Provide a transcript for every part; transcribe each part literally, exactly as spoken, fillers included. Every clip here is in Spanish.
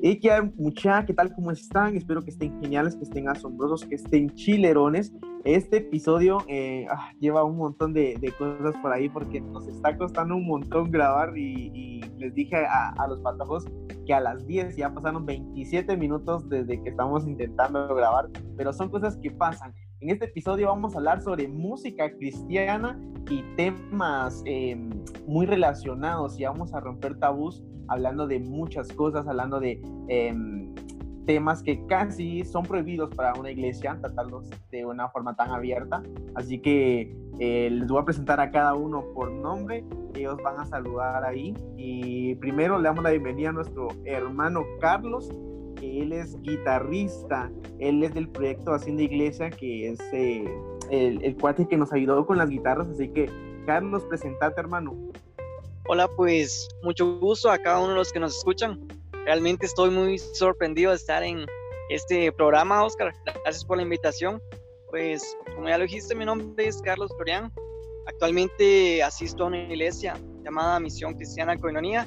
Y que mucha, ¿qué tal? ¿Cómo están? Espero que estén geniales, que estén asombrosos, que estén chilerones. Este episodio eh, ah, lleva un montón de, de cosas por ahí porque nos está costando un montón grabar y, y les dije a, a los patojos que a las diez ya pasaron veintisiete minutos desde que estamos intentando grabar, pero son cosas que pasan. En este episodio vamos a hablar sobre música cristiana y temas eh, muy relacionados y vamos a romper tabús hablando de muchas cosas, hablando de eh, temas que casi son prohibidos para una iglesia, tratarlos de una forma tan abierta. Así que eh, les voy a presentar a cada uno por nombre, ellos van a saludar ahí. Y primero le damos la bienvenida a nuestro hermano Carlos, que él es guitarrista, él es del proyecto Haciendo Iglesia, que es eh, el, el cuate que nos ayudó con las guitarras. Así que, Carlos, presentate, hermano. Hola, pues mucho gusto a cada uno de los que nos escuchan. Realmente estoy muy sorprendido de estar en este programa, Oscar. Gracias por la invitación. Pues, como ya lo dijiste, mi nombre es Carlos Florian. Actualmente asisto a una iglesia llamada Misión Cristiana Koinonia,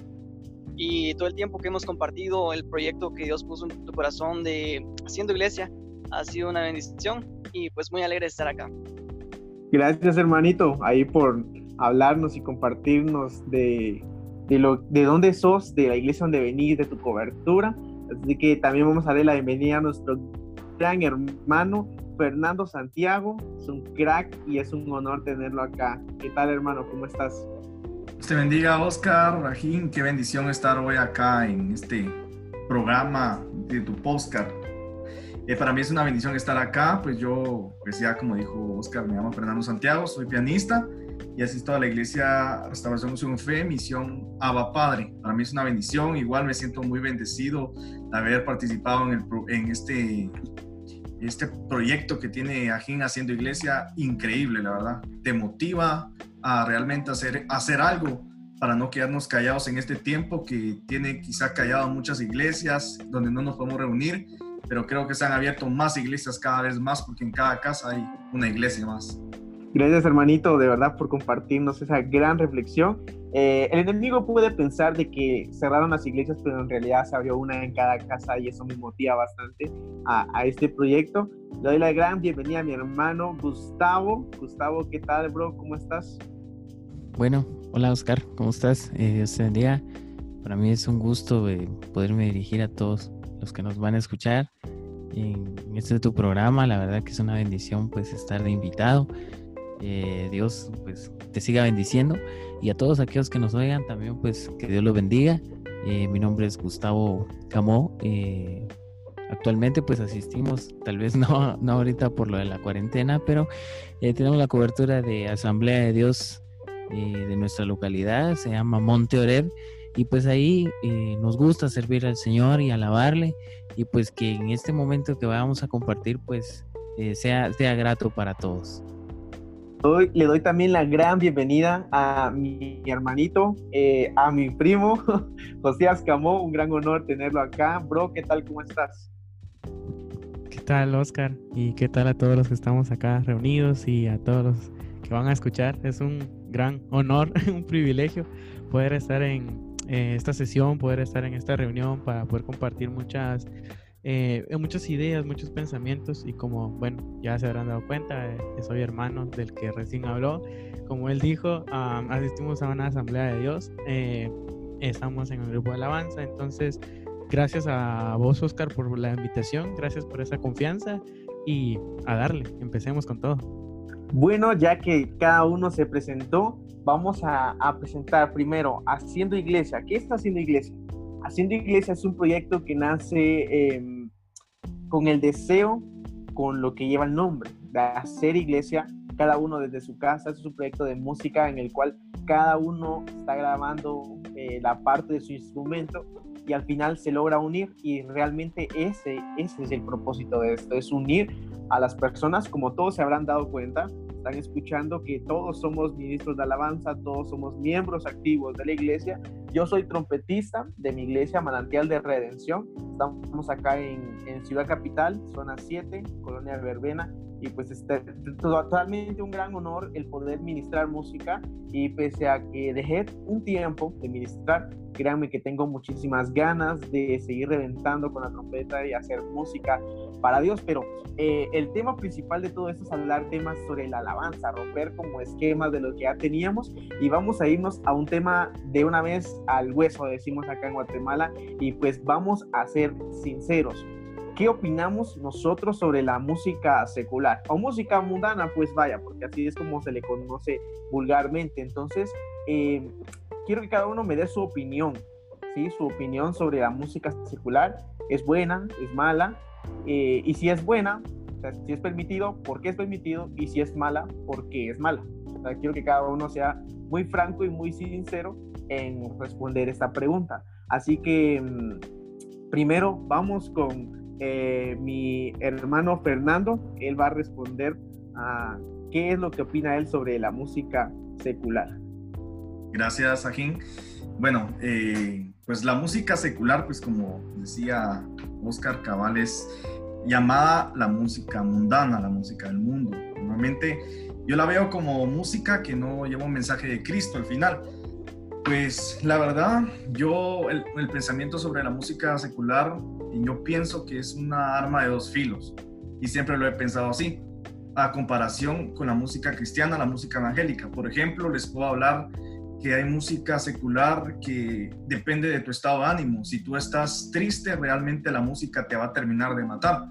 y todo el tiempo que hemos compartido el proyecto que Dios puso en tu corazón de Haciendo Iglesia ha sido una bendición, y pues muy alegre de estar acá. Gracias, hermanito, ahí por hablarnos y compartirnos de, de, lo, de dónde sos, de la iglesia donde venís, de tu cobertura. Así que también vamos a darle la bienvenida a nuestro gran hermano Fernando Santiago. Es un crack y es un honor tenerlo acá. ¿Qué tal, hermano? ¿Cómo estás? Dios te bendiga, Oscar, Rajín. Qué bendición estar hoy acá en este programa de tu podcast. Eh, para mí es una bendición estar acá. Pues yo, pues ya como dijo Oscar, me llamo Fernando Santiago, soy pianista y asisto a la iglesia Restauración Unción Fe, Misión Abba Padre. Para mí es una bendición. Igual me siento muy bendecido de haber participado en, el, en este, este proyecto que tiene Ajín Haciendo Iglesia. Increíble, la verdad. Te motiva a realmente hacer, hacer algo para no quedarnos callados en este tiempo que tiene quizá callado muchas iglesias donde no nos podemos reunir, pero creo que se han abierto más iglesias cada vez más, porque en cada casa hay una iglesia más. Gracias, hermanito, de verdad, por compartirnos esa gran reflexión. Eh, el enemigo puede pensar de que cerraron las iglesias, pero en realidad se abrió una en cada casa y eso me motiva bastante a, a este proyecto. Le doy la gran bienvenida a mi hermano Gustavo. Gustavo, ¿qué tal, bro? ¿Cómo estás? Bueno, hola, Oscar, ¿cómo estás? Eh, Dios te bendiga. Para mí es un gusto eh, poderme dirigir a todos los que nos van a escuchar en este tu programa. La verdad que es una bendición pues estar de invitado. Eh, Dios pues te siga bendiciendo, y a todos aquellos que nos oigan también pues que Dios los bendiga. Eh, mi nombre es Gustavo Camó. Eh, actualmente pues asistimos, tal vez no, no ahorita por lo de la cuarentena, pero eh, tenemos la cobertura de Asamblea de Dios eh, de nuestra localidad, se llama Monte Oreb. Y pues ahí eh, nos gusta servir al Señor y alabarle, y pues que en este momento que vamos a compartir pues eh, sea, sea grato para todos. Hoy le doy también la gran bienvenida a mi hermanito, eh, a mi primo, Josías Camó. Un gran honor tenerlo acá. Bro, ¿qué tal? ¿Cómo estás? ¿Qué tal, Oscar? Y qué tal a todos los que estamos acá reunidos y a todos los que van a escuchar. Es un gran honor, un privilegio poder estar en Eh, esta sesión, poder estar en esta reunión para poder compartir muchas eh, muchas ideas, muchos pensamientos. Y como, bueno, ya se habrán dado cuenta, eh, soy hermano del que recién habló. Como él dijo, um, asistimos a una asamblea de Dios, eh, estamos en el grupo de alabanza. Entonces, gracias a vos, Oscar, por la invitación, gracias por esa confianza, y a darle, empecemos con todo. Bueno, ya que cada uno se presentó, vamos a, a presentar primero Haciendo Iglesia. ¿Qué está Haciendo Iglesia? Haciendo Iglesia es un proyecto que nace eh, con el deseo, con lo que lleva el nombre, de hacer iglesia, cada uno desde su casa. Es un proyecto de música en el cual cada uno está grabando eh, la parte de su instrumento, y al final se logra unir, y realmente ese, ese es el propósito de esto, es unir a las personas. Como todos se habrán dado cuenta, están escuchando que todos somos ministros de alabanza, todos somos miembros activos de la iglesia. Yo soy trompetista de mi iglesia Manantial de Redención. Estamos acá en, en Ciudad Capital, zona siete, Colonia Verbena, y pues es totalmente un gran honor el poder ministrar música, y pese a que dejé un tiempo de ministrar, créanme que tengo muchísimas ganas de seguir reventando con la trompeta y hacer música para Dios, pero eh, el tema principal de todo esto es hablar temas sobre la alabanza, romper como esquemas de lo que ya teníamos, y vamos a irnos a un tema de una vez al hueso, decimos acá en Guatemala, y pues vamos a ser sinceros. ¿Qué opinamos nosotros sobre la música secular o música mundana? Pues vaya, porque así es como se le conoce vulgarmente. Entonces, eh, quiero que cada uno me dé su opinión, ¿sí? Su opinión sobre la música secular. ¿Es buena? ¿Es mala? Eh, y si es buena, o sea, si es permitido, ¿por qué es permitido? Y si es mala, ¿por qué es mala? O sea, quiero que cada uno sea muy franco y muy sincero en responder esta pregunta. Así que, primero, vamos con Eh, mi hermano Fernando. Él va a responder a qué es lo que opina él sobre la música secular. Gracias, Sajín. Bueno, eh, pues la música secular, pues como decía Oscar Cabal, es llamada la música mundana, la música del mundo. Normalmente yo la veo como música que no lleva un mensaje de Cristo al final. Pues la verdad, yo el, el pensamiento sobre la música secular, yo pienso que es una arma de dos filos, y siempre lo he pensado así, a comparación con la música cristiana, la música evangélica. Por ejemplo, les puedo hablar que hay música secular que depende de tu estado de ánimo. Si tú estás triste, realmente la música te va a terminar de matar.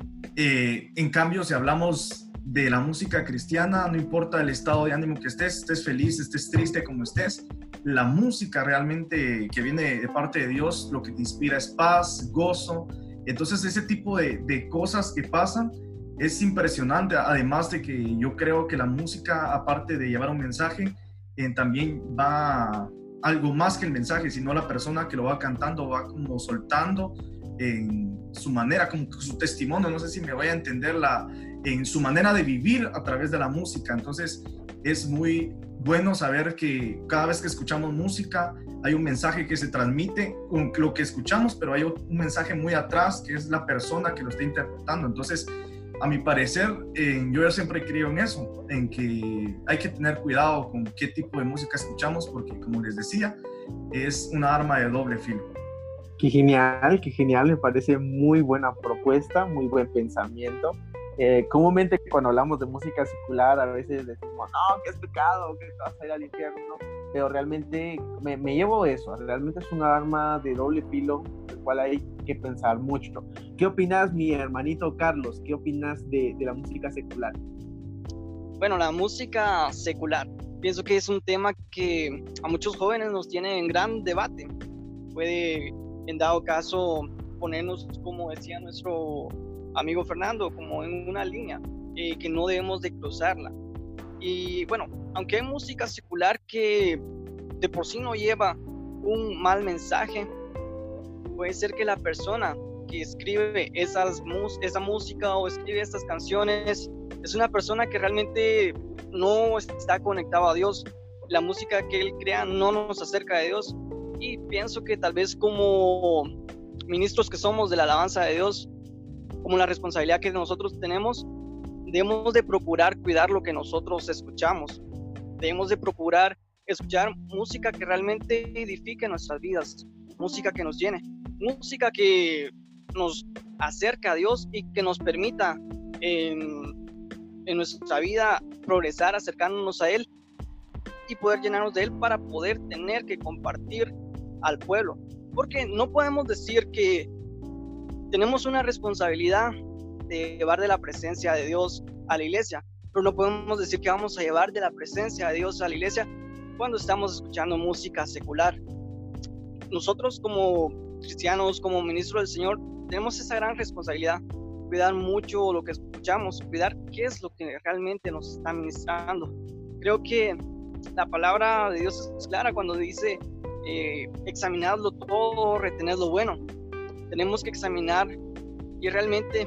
Eh, en cambio, si hablamos de la música cristiana, no importa el estado de ánimo que estés, estés feliz, estés triste, como estés, la música realmente que viene de parte de Dios, lo que te inspira es paz, gozo. Entonces ese tipo de, de cosas que pasan es impresionante, además de que yo creo que la música, aparte de llevar un mensaje, eh, también va algo más que el mensaje, sino la persona que lo va cantando va como soltando en su manera, como su testimonio, no sé si me voy a entender, la, en su manera de vivir a través de la música. Entonces es muy bueno saber que cada vez que escuchamos música hay un mensaje que se transmite con lo que escuchamos, pero hay un mensaje muy atrás que es la persona que lo está interpretando. Entonces, a mi parecer, eh, yo siempre creo en eso, en que hay que tener cuidado con qué tipo de música escuchamos, porque como les decía, es una arma de doble filo. Qué genial, qué genial, me parece muy buena propuesta, muy buen pensamiento. Eh, comúnmente cuando hablamos de música secular a veces decimos, no, que es pecado, que te vas a ir al infierno, pero realmente me, me llevo eso, realmente es una arma de doble filo, del cual hay que pensar mucho. ¿Qué opinas, mi hermanito Carlos? ¿Qué opinas de, de la música secular? Bueno, la música secular, pienso que es un tema que a muchos jóvenes nos tiene en gran debate. Puede, en dado caso, ponernos, como decía nuestro amigo Fernando, como en una línea eh, que no debemos de cruzarla. Y bueno, aunque hay música secular que de por sí no lleva un mal mensaje, puede ser que la persona que escribe esas, esa música o escribe estas canciones es una persona que realmente no está conectada a Dios. La música que él crea no nos acerca de Dios, y pienso que tal vez como ministros que somos de la alabanza de Dios, como la responsabilidad que nosotros tenemos, debemos de procurar cuidar lo que nosotros escuchamos. Debemos de procurar escuchar música que realmente edifique nuestras vidas, música que nos llene, música que nos acerca a Dios y que nos permita en, en nuestra vida progresar, acercándonos a Él y poder llenarnos de Él para poder tener que compartir al pueblo. Porque no podemos decir que tenemos una responsabilidad de llevar de la presencia de Dios a la iglesia, pero no podemos decir que vamos a llevar de la presencia de Dios a la iglesia cuando estamos escuchando música secular. Nosotros como cristianos, como ministros del Señor, tenemos esa gran responsabilidad, cuidar mucho lo que escuchamos, cuidar qué es lo que realmente nos está ministrando. Creo que la palabra de Dios es clara cuando dice eh, examinadlo todo, retened lo bueno. Tenemos que examinar y realmente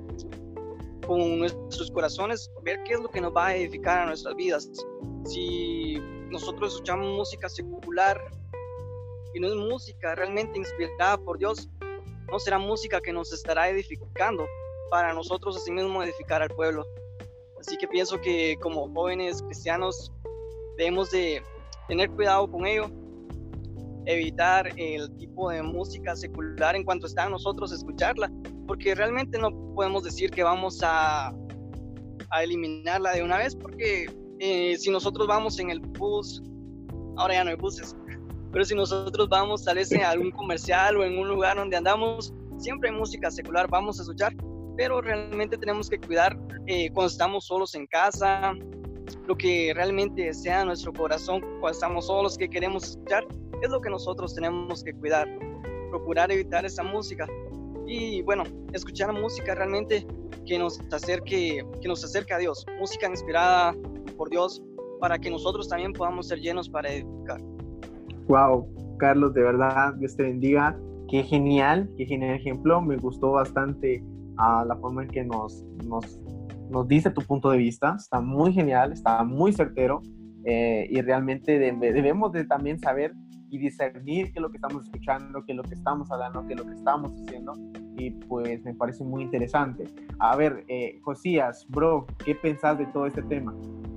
con nuestros corazones ver qué es lo que nos va a edificar a nuestras vidas. Si nosotros escuchamos música secular y no es música realmente inspirada por Dios, no será música que nos estará edificando para nosotros así mismo edificar al pueblo. Así que pienso que como jóvenes cristianos debemos de tener cuidado con ello, evitar el tipo de música secular en cuanto está a nosotros escucharla, porque realmente no podemos decir que vamos a, a eliminarla de una vez, porque eh, si nosotros vamos en el bus, ahora ya no hay buses, pero si nosotros vamos tal vez a algún comercial o en un lugar donde andamos, siempre hay música secular, vamos a escuchar, pero realmente tenemos que cuidar eh, cuando estamos solos en casa, lo que realmente desea nuestro corazón cuando estamos solos, que queremos escuchar, es lo que nosotros tenemos que cuidar, procurar evitar esa música y bueno, escuchar música realmente que nos acerque, que nos acerque a Dios, música inspirada por Dios para que nosotros también podamos ser llenos para edificar. Wow, Carlos, de verdad, Dios te bendiga, qué genial, qué genial ejemplo, me gustó bastante uh, la forma en que nos, nos, nos dice tu punto de vista, está muy genial, está muy certero eh, y realmente de, debemos de también saber y discernir qué es lo que estamos escuchando, qué es lo que estamos hablando, qué es lo que estamos haciendo, y pues me parece muy interesante. A ver, eh, Josías, bro, ¿qué pensás de todo este tema?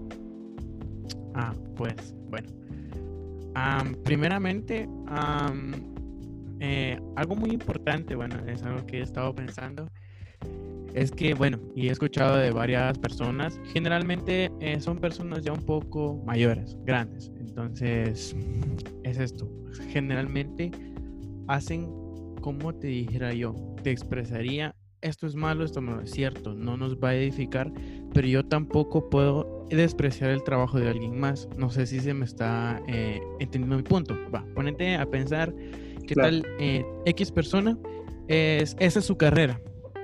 Ah, pues, bueno. Um, primeramente, um, eh, algo muy importante, bueno, es algo que he estado pensando, es que, bueno, y he escuchado de varias personas, generalmente eh, son personas ya un poco mayores, grandes, entonces es esto, generalmente hacen, como te dijera yo, te expresaría, esto es malo, esto no es cierto, no nos va a edificar, pero yo tampoco puedo despreciar el trabajo de alguien más, no sé si se me está eh, entendiendo mi punto, va, ponete a pensar, ¿qué claro. tal eh, X persona? Es, esa es su carrera.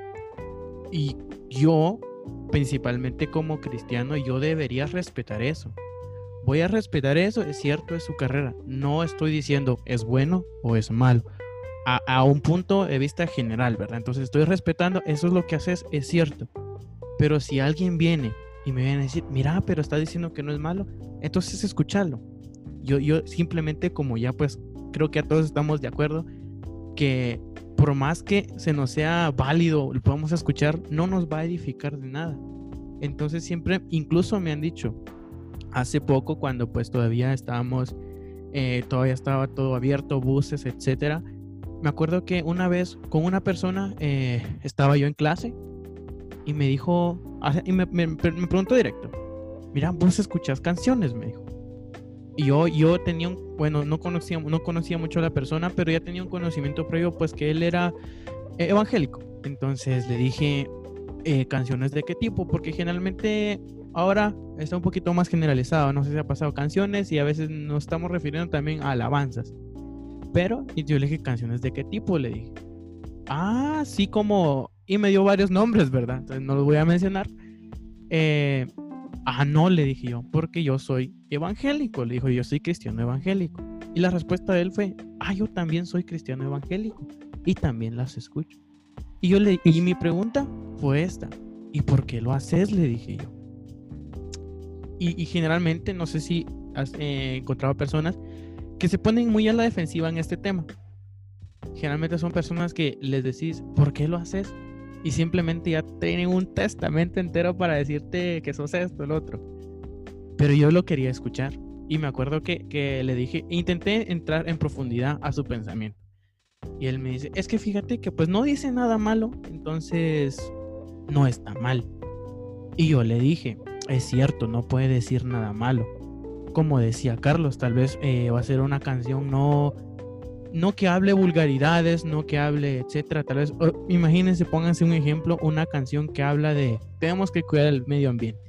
Y yo, principalmente como cristiano, yo debería respetar eso. Voy a respetar eso, es cierto, es su carrera. No estoy diciendo es bueno o es malo. A, a un punto de vista general, ¿verdad? Entonces estoy respetando, eso es lo que haces, es cierto. Pero si alguien viene y me viene a decir, mira, pero está diciendo que no es malo, entonces escucharlo. Yo, yo simplemente, como ya pues creo que a todos estamos de acuerdo, que por más que se nos sea válido, lo podamos escuchar, no nos va a edificar de nada. Entonces siempre, incluso me han dicho, hace poco cuando pues todavía estábamos, eh, todavía estaba todo abierto, buses, etcétera. Me acuerdo que una vez con una persona eh, estaba yo en clase y me dijo, y me, me, me preguntó directo, mira, vos escuchás canciones, me dijo. Y yo, yo tenía un, bueno, no conocía, no conocía mucho a la persona, pero ya tenía un conocimiento previo, pues que él era eh, evangélico. Entonces le dije, eh, ¿canciones de qué tipo? Porque generalmente ahora está un poquito más generalizado, no sé si ha pasado canciones y a veces nos estamos refiriendo también a alabanzas. Pero, y yo le dije, ¿canciones de qué tipo? Le dije, ah, sí, como, y me dio varios nombres, ¿verdad? Entonces no los voy a mencionar. Eh... Ah, no, le dije yo, porque yo soy evangélico. Le dijo, yo soy cristiano evangélico. Y la respuesta de él fue, ah, yo también soy cristiano evangélico y también las escucho. Y yo le, y mi pregunta fue esta, ¿y por qué lo haces? Le dije yo. Y, y generalmente, no sé si has eh, encontrado personas que se ponen muy a la defensiva en este tema. Generalmente son personas que les decís, ¿por qué lo haces? Y simplemente ya tienen un testamento entero para decirte que sos esto, el otro. Pero yo lo quería escuchar. Y me acuerdo que, que le dije, intenté entrar en profundidad a su pensamiento. Y él me dice, es que fíjate que pues no dice nada malo, entonces no está mal. Y yo le dije, es cierto, no puede decir nada malo. Como decía Carlos, tal vez eh, va a ser una canción no... no que hable vulgaridades, no que hable, etcétera. Tal vez, oh, imagínense, pónganse un ejemplo, una canción que habla de tenemos que cuidar el medio ambiente.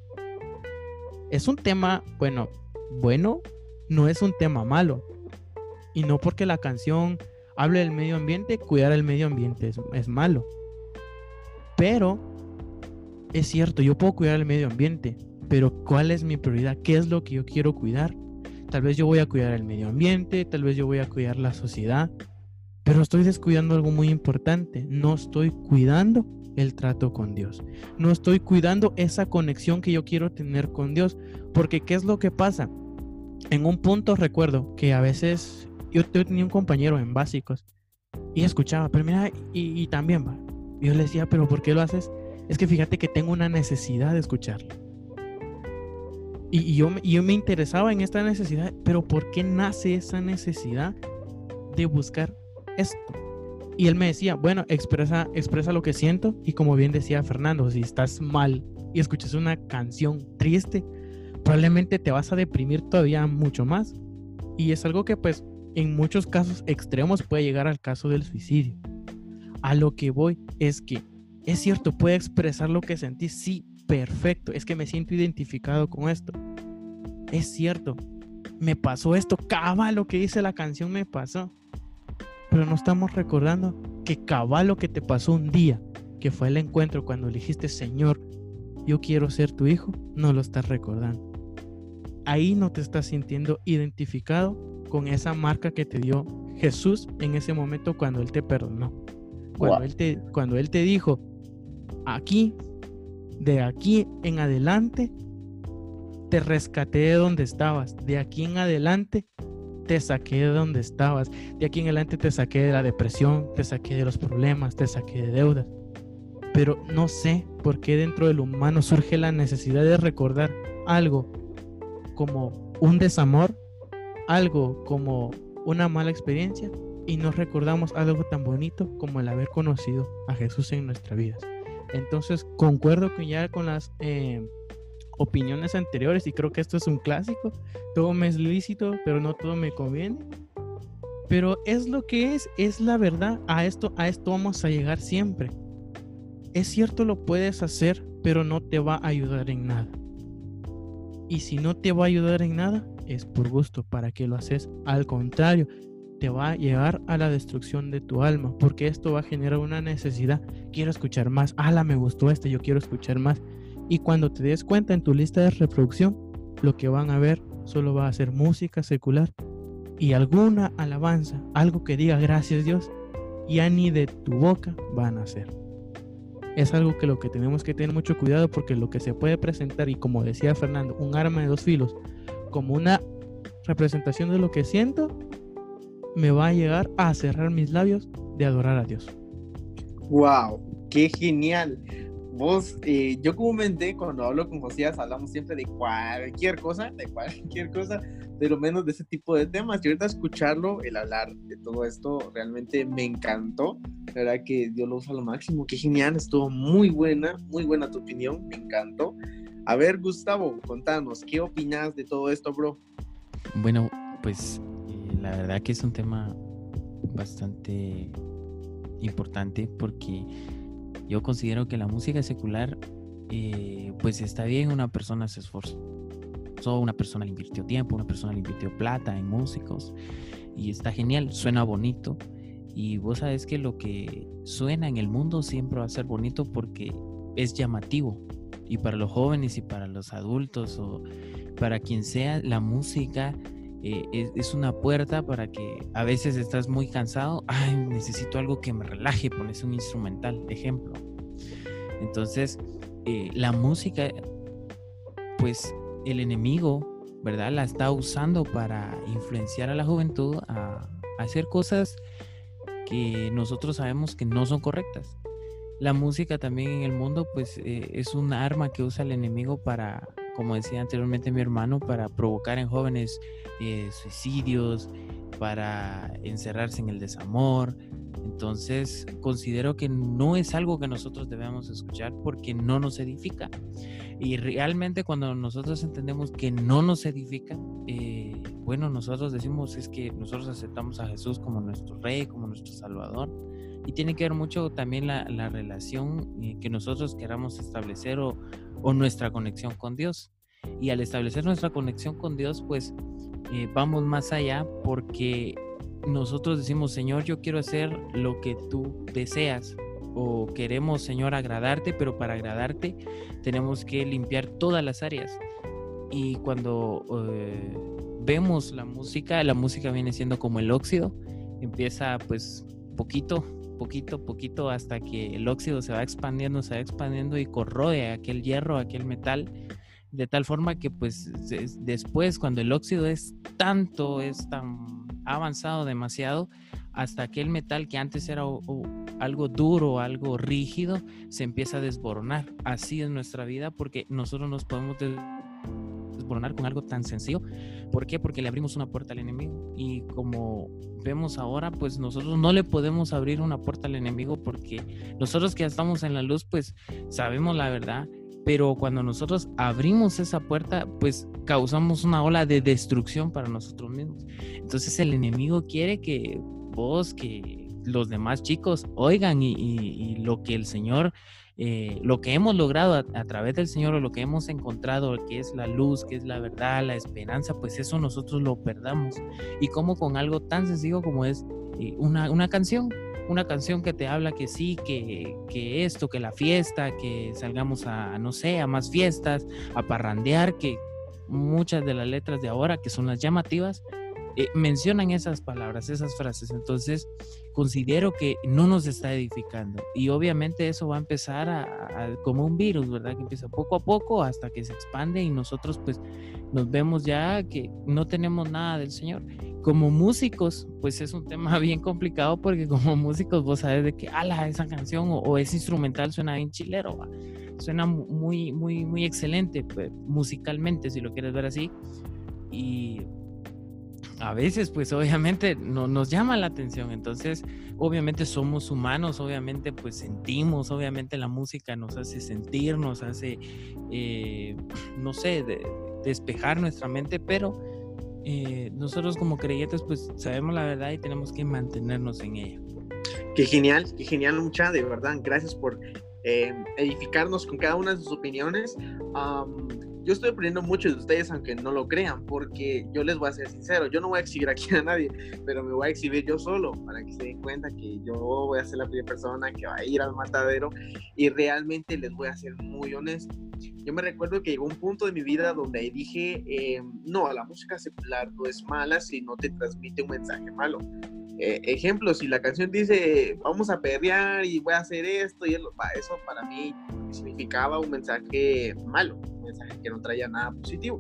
Es un tema, bueno, bueno, no es un tema malo. Y no porque la canción hable del medio ambiente, cuidar el medio ambiente es, es malo. Pero, es cierto, yo puedo cuidar el medio ambiente, pero ¿cuál es mi prioridad? ¿Qué es lo que yo quiero cuidar? Tal vez yo voy a cuidar el medio ambiente, tal vez yo voy a cuidar la sociedad, pero estoy descuidando algo muy importante. No estoy cuidando el trato con Dios. No estoy cuidando esa conexión que yo quiero tener con Dios. Porque ¿qué es lo que pasa? En un punto recuerdo que a veces yo tenía un compañero en básicos y escuchaba, pero mira, y, y también va. Yo le decía, pero ¿por qué lo haces? Es que fíjate que tengo una necesidad de escucharlo. Y, y, yo, y yo me interesaba en esta necesidad, pero ¿por qué nace esa necesidad de buscar esto? Y él me decía, bueno, expresa, expresa lo que siento, y como bien decía Fernando, si estás mal y escuchas una canción triste, probablemente te vas a deprimir todavía mucho más. Y es algo que pues en muchos casos extremos puede llegar al caso del suicidio. A lo que voy es que es cierto, puede expresar lo que sentís, sí, perfecto, es que me siento identificado con esto. Es cierto, me pasó esto, cabal lo que dice la canción me pasó. Pero no estamos recordando que cabal lo que te pasó un día, que fue el encuentro cuando dijiste, Señor, yo quiero ser tu hijo, no lo estás recordando. Ahí no te estás sintiendo identificado con esa marca que te dio Jesús en ese momento cuando Él te perdonó. Cuando, wow. él, te, cuando él te dijo, aquí, de aquí en adelante, te rescaté de donde estabas. De aquí en adelante, te saqué de donde estabas. De aquí en adelante te saqué de la depresión, te saqué de los problemas, te saqué de deudas. Pero no sé por qué dentro del humano surge la necesidad de recordar algo como un desamor, algo como una mala experiencia, y no recordamos algo tan bonito como el haber conocido a Jesús en nuestras vidas. Entonces concuerdo con ya con las eh, opiniones anteriores, y creo que esto es un clásico: todo me es lícito, pero no todo me conviene. Pero es lo que es, es la verdad. A esto, a esto vamos a llegar siempre. Es cierto, lo puedes hacer, pero no te va a ayudar en nada. Y si no te va a ayudar en nada, es por gusto. ¿Para qué lo haces? Al contrario, te va a llevar a la destrucción de tu alma, porque esto va a generar una necesidad. Quiero escuchar más. ¡Hala, me gustó este! Yo quiero escuchar más. Y cuando te des cuenta en tu lista de reproducción, lo que van a ver solo va a ser música secular y alguna alabanza, algo que diga gracias Dios, ya ni de tu boca van a hacer. Es algo que lo que tenemos que tener mucho cuidado, porque lo que se puede presentar, y como decía Fernando, un arma de dos filos, como una representación de lo que siento, me va a llegar a cerrar mis labios de adorar a Dios. ¡Wow! ¡Qué genial! Vos, eh, yo comúnmente cuando hablo con Josías hablamos siempre de cualquier cosa, de cualquier cosa, pero menos de ese tipo de temas. Y ahorita escucharlo, el hablar de todo esto, realmente me encantó. La verdad que Dios lo usa a lo máximo. ¡Qué genial! Estuvo muy buena, muy buena tu opinión, me encantó. A ver, Gustavo, contanos, ¿qué opinas de todo esto, bro? Bueno, pues la verdad que es un tema bastante importante, porque yo considero que la música secular, eh, pues está bien, una persona se esforzó, una persona le invirtió tiempo, una persona le invirtió plata en músicos, y está genial, suena bonito, y vos sabes que lo que suena en el mundo siempre va a ser bonito porque es llamativo, y para los jóvenes y para los adultos o para quien sea, la música Eh, es, es una puerta para que a veces estás muy cansado, ay, necesito algo que me relaje, pones un instrumental, ejemplo. Entonces, eh, la música, pues el enemigo, ¿verdad?, la está usando para influenciar a la juventud a, a hacer cosas que nosotros sabemos que no son correctas. La música también en el mundo, pues eh, es un arma que usa el enemigo para, como decía anteriormente mi hermano, para provocar en jóvenes eh, suicidios, para encerrarse en el desamor. Entonces considero que no es algo que nosotros debemos escuchar porque no nos edifica. Y realmente cuando nosotros entendemos que no nos edifica, eh, bueno, nosotros decimos es que nosotros aceptamos a Jesús como nuestro Rey, como nuestro Salvador. Y tiene que ver mucho también la, la relación eh, que nosotros queramos establecer o, o nuestra conexión con Dios. Y al establecer nuestra conexión con Dios, pues eh, vamos más allá, porque nosotros decimos, Señor, yo quiero hacer lo que tú deseas, o queremos, Señor, agradarte, pero para agradarte tenemos que limpiar todas las áreas. Y cuando eh, vemos la música, la música viene siendo como el óxido, empieza pues poquito, poquito, poquito, hasta que el óxido se va expandiendo, se va expandiendo y corroe aquel hierro, aquel metal, de tal forma que pues después, cuando el óxido es tanto, es tan avanzado demasiado, hasta aquel metal que antes era o, o, algo duro, algo rígido, se empieza a desboronar. Así es nuestra vida, porque nosotros nos podemos desmoronar con algo tan sencillo. ¿Por qué? Porque le abrimos una puerta al enemigo. Y como vemos ahora, pues nosotros no le podemos abrir una puerta al enemigo, porque nosotros que ya estamos en la luz, pues sabemos la verdad. Pero cuando nosotros abrimos esa puerta, pues causamos una ola de destrucción para nosotros mismos. Entonces el enemigo quiere que vos, que los demás chicos oigan y, y, y lo que el Señor, eh, lo que hemos logrado a, a través del Señor, o lo que hemos encontrado, que es la luz, que es la verdad, la esperanza, pues eso nosotros lo perdamos. Y como con algo tan sencillo como es eh, una, una canción. Una canción que te habla que sí, que, que esto, que la fiesta, que salgamos a, no sé, a más fiestas, a parrandear, que muchas de las letras de ahora, que son las llamativas, eh, mencionan esas palabras, esas frases. Entonces, considero que no nos está edificando. Y obviamente eso va a empezar a, a, como un virus, ¿verdad? Que empieza poco a poco hasta que se expande y nosotros pues nos vemos ya que no tenemos nada del Señor. Como músicos, pues es un tema bien complicado, porque como músicos vos sabes de que, ala, esa canción o, o ese instrumental suena bien chilero, ¿va? Suena muy, muy, muy excelente, pues, musicalmente, si lo quieres ver así. Y a veces, pues obviamente no, nos llama la atención. Entonces, obviamente somos humanos, obviamente pues sentimos, obviamente la música nos hace sentir, nos hace, eh, no sé, de, despejar nuestra mente, pero Eh, nosotros como creyentes pues sabemos la verdad y tenemos que mantenernos en ella. Qué genial, qué genial, mucha, de verdad, gracias por eh, edificarnos con cada una de sus opiniones. Um, yo estoy aprendiendo mucho de ustedes, aunque no lo crean, porque yo les voy a ser sincero, yo no voy a exhibir aquí a nadie, pero me voy a exhibir yo solo, para que se den cuenta que yo voy a ser la primera persona que va a ir al matadero, y realmente les voy a ser muy honesto. Yo me recuerdo que llegó un punto de mi vida donde dije, eh, no, la música secular no es mala si no te transmite un mensaje malo. Eh, ejemplo, si la canción dice, vamos a perrear y voy a hacer esto, y eso para mí significaba un mensaje malo, un mensaje que no traía nada positivo.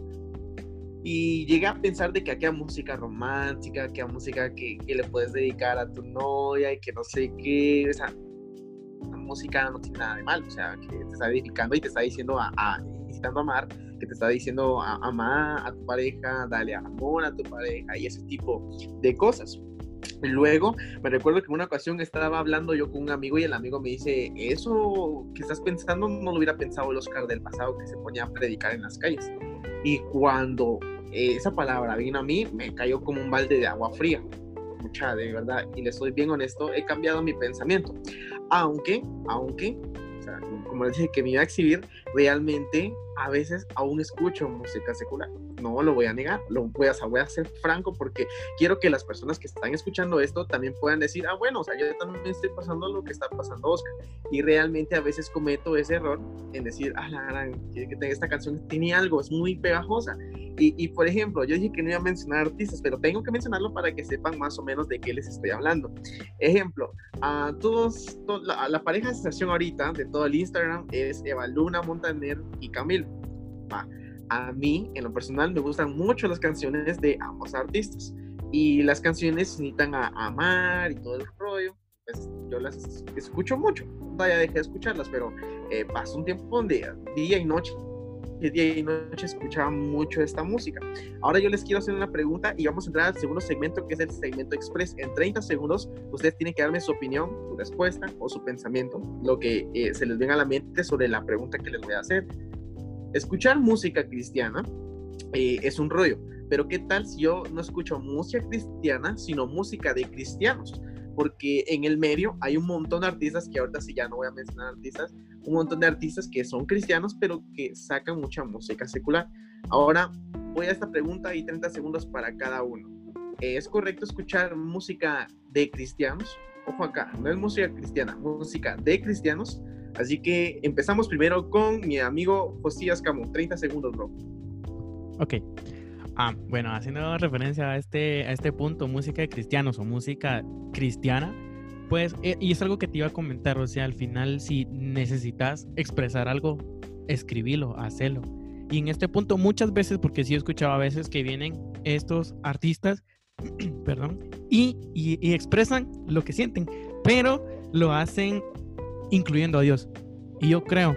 Y llegué a pensar de que aquella música romántica, aquella música que, que le puedes dedicar a tu novia y que no sé qué, o sea, la música no tiene nada de mal, o sea, que te está edificando y te está diciendo a, a incitando a amar, que te está diciendo a amar a tu pareja, dale amor a tu pareja y ese tipo de cosas. Y luego me recuerdo que en una ocasión estaba hablando yo con un amigo y el amigo me dice, eso que estás pensando no lo hubiera pensado el Oscar del pasado, que se ponía a predicar en las calles. Y cuando eh, esa palabra vino a mí, me cayó como un balde de agua fría. Mucha, de verdad, y les soy bien honesto, he cambiado mi pensamiento. Aunque, aunque, o sea, como les dije que me iba a exhibir, realmente a veces aún escucho música secular. No lo voy a negar, lo voy a, voy a ser franco, porque quiero que las personas que están escuchando esto también puedan decir, ah, bueno, o sea, yo también estoy pasando lo que está pasando Oscar. Y realmente a veces cometo ese error en decir, ah, la gran, que, que esta canción tiene algo, es muy pegajosa. Y, y, por ejemplo, yo dije que no iba a mencionar artistas, pero tengo que mencionarlo para que sepan más o menos de qué les estoy hablando. Ejemplo, uh, todos, to, la, la pareja de sensación ahorita de todo el Instagram es Eva Luna, Montaner y Camilo. Va. A mí, en lo personal, me gustan mucho las canciones de ambos artistas. Y las canciones necesitan a, a amar y todo el rollo. Pues yo las escucho mucho. Ya dejé de escucharlas, pero eh, pasó un tiempo donde día y noche día y noche escuchaba mucho esta música. Ahora yo les quiero hacer una pregunta y vamos a entrar al segundo segmento, que es el segmento express. En treinta segundos ustedes tienen que darme su opinión, su respuesta o su pensamiento, lo que eh, se les venga a la mente sobre la pregunta que les voy a hacer. Escuchar música cristiana eh, es un rollo, pero ¿qué tal si yo no escucho música cristiana, sino música de cristianos? Porque en el medio hay un montón de artistas, que ahorita sí ya no voy a mencionar artistas, un montón de artistas que son cristianos, pero que sacan mucha música secular. Ahora voy a esta pregunta y treinta segundos para cada uno. ¿Es correcto escuchar música de cristianos? Ojo acá, no es música cristiana, música de cristianos. Así que empezamos primero con mi amigo Josías Camo. treinta segundos, bro. Ok. Ah, bueno, haciendo referencia a este, a este punto, música de cristianos o música cristiana, pues, eh, y es algo que te iba a comentar, o sea, al final, si necesitas expresar algo, escribilo, hacelo. Y en este punto, muchas veces, porque sí he escuchado a veces que vienen estos artistas, perdón, y, y, y expresan lo que sienten, pero lo hacen incluyendo a Dios. Y yo creo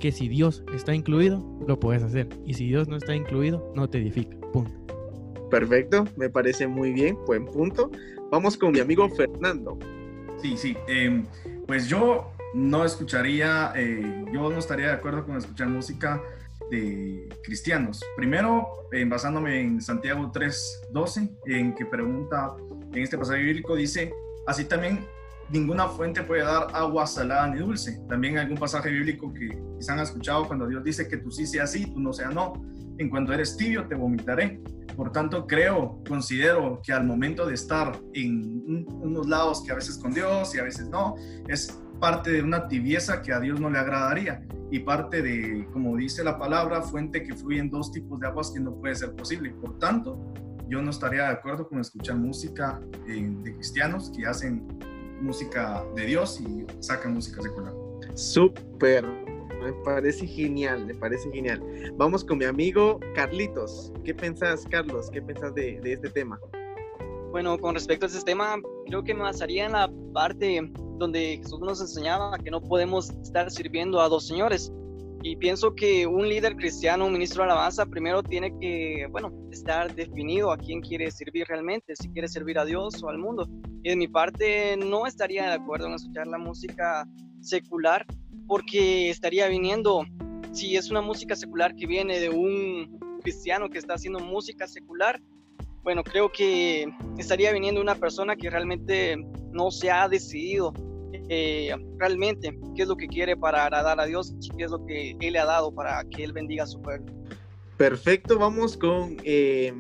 que si Dios está incluido, lo puedes hacer. Y si Dios no está incluido, no te edifica. Punto. Perfecto, me parece muy bien, buen punto. Vamos con mi amigo Fernando. Sí, sí. Eh, pues yo no escucharía, eh, yo no estaría de acuerdo con escuchar música de cristianos. Primero, eh, basándome en Santiago tres doce, en que pregunta, en este pasaje bíblico dice, así también ninguna fuente puede dar agua salada ni dulce. También hay algún pasaje bíblico que quizás han escuchado cuando Dios dice que tú sí sea sí, tú no sea no. En cuanto eres tibio, te vomitaré. Por tanto, creo, considero que al momento de estar en un, unos lados que a veces con Dios y a veces no, es parte de una tibieza que a Dios no le agradaría y parte de, como dice la palabra, fuente que fluye en dos tipos de aguas que no puede ser posible. Por tanto, yo no estaría de acuerdo con escuchar música eh, de cristianos que hacen música de Dios y sacan música secular. Súper, me parece genial, me parece genial. Vamos con mi amigo Carlitos. ¿Qué pensás, Carlos? ¿Qué pensás de, de este tema? Bueno, con respecto a este tema, creo que me basaría en la parte donde Jesús nos enseñaba que no podemos estar sirviendo a dos señores. Y pienso que un líder cristiano, un ministro de alabanza, primero tiene que, bueno, estar definido a quién quiere servir realmente, si quiere servir a Dios o al mundo. Y de mi parte no estaría de acuerdo en escuchar la música secular, porque estaría viniendo, si es una música secular que viene de un cristiano que está haciendo música secular, bueno, creo que estaría viniendo una persona que realmente no se ha decidido eh, realmente qué es lo que quiere para agradar a Dios y qué es lo que Él le ha dado para que Él bendiga a su pueblo. Perfecto, vamos con eh,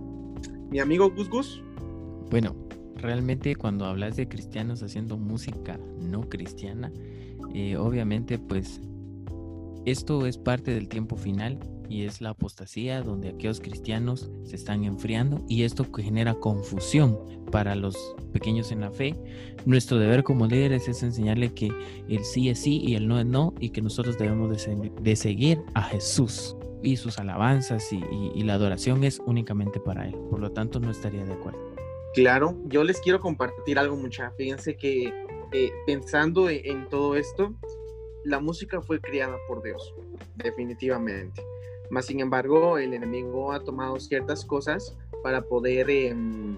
mi amigo Gus Gus. Bueno, realmente cuando hablas de cristianos haciendo música no cristiana, eh, obviamente pues esto es parte del tiempo final y es la apostasía donde aquellos cristianos se están enfriando y esto genera confusión para los pequeños en la fe. Nuestro deber como líderes es enseñarle que el sí es sí y el no es no y que nosotros debemos de, se- de seguir a Jesús y sus alabanzas y, y, y la adoración es únicamente para Él. Por lo tanto, no estaría de acuerdo. Claro, yo les quiero compartir algo, mucha. Fíjense que eh, pensando en, en todo esto, la música fue creada por Dios, definitivamente. Más sin embargo, el enemigo ha tomado ciertas cosas para poder eh,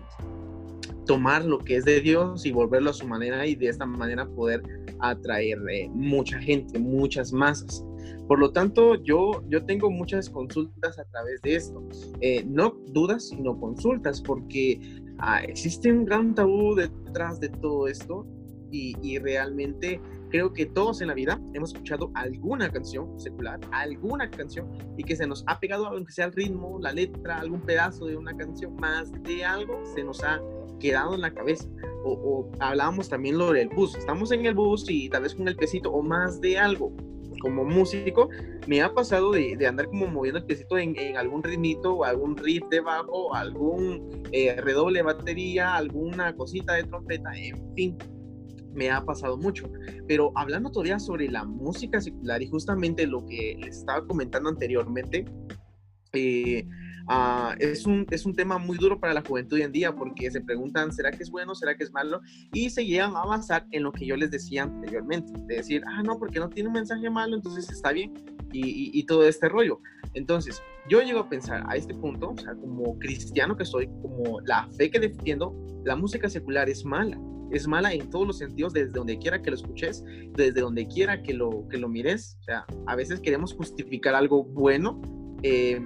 tomar lo que es de Dios y volverlo a su manera y de esta manera poder atraer eh, mucha gente, muchas masas. Por lo tanto, yo, yo tengo muchas consultas a través de esto. Eh, no dudas, sino consultas, porque ah, existe un gran tabú detrás de todo esto y, y realmente creo que todos en la vida hemos escuchado alguna canción secular, alguna canción, y que se nos ha pegado, aunque sea el ritmo, la letra, algún pedazo de una canción, más de algo se nos ha quedado en la cabeza. O, o hablábamos también lo del bus, estamos en el bus y tal vez con el pesito o más de algo. Como músico, me ha pasado de, de andar como moviendo el pesito en, en algún ritmito o algún riff de bajo, algún eh, redoble de batería, alguna cosita de trompeta, en fin. Me ha pasado mucho, pero hablando todavía sobre la música secular y justamente lo que les estaba comentando anteriormente, eh, uh, es, un, es un tema muy duro para la juventud hoy en día porque se preguntan, ¿será que es bueno? ¿Será que es malo? Y se llegan a basar en lo que yo les decía anteriormente, de decir, ah, no, porque no tiene un mensaje malo, entonces está bien, y, y, y todo este rollo. Entonces, yo llego a pensar a este punto, o sea, como cristiano que soy, como la fe que defiendo, la música secular es mala. Es mala en todos los sentidos, desde donde quiera que lo escuches, desde donde quiera que lo, que lo mires. O sea, a veces queremos justificar algo bueno, eh,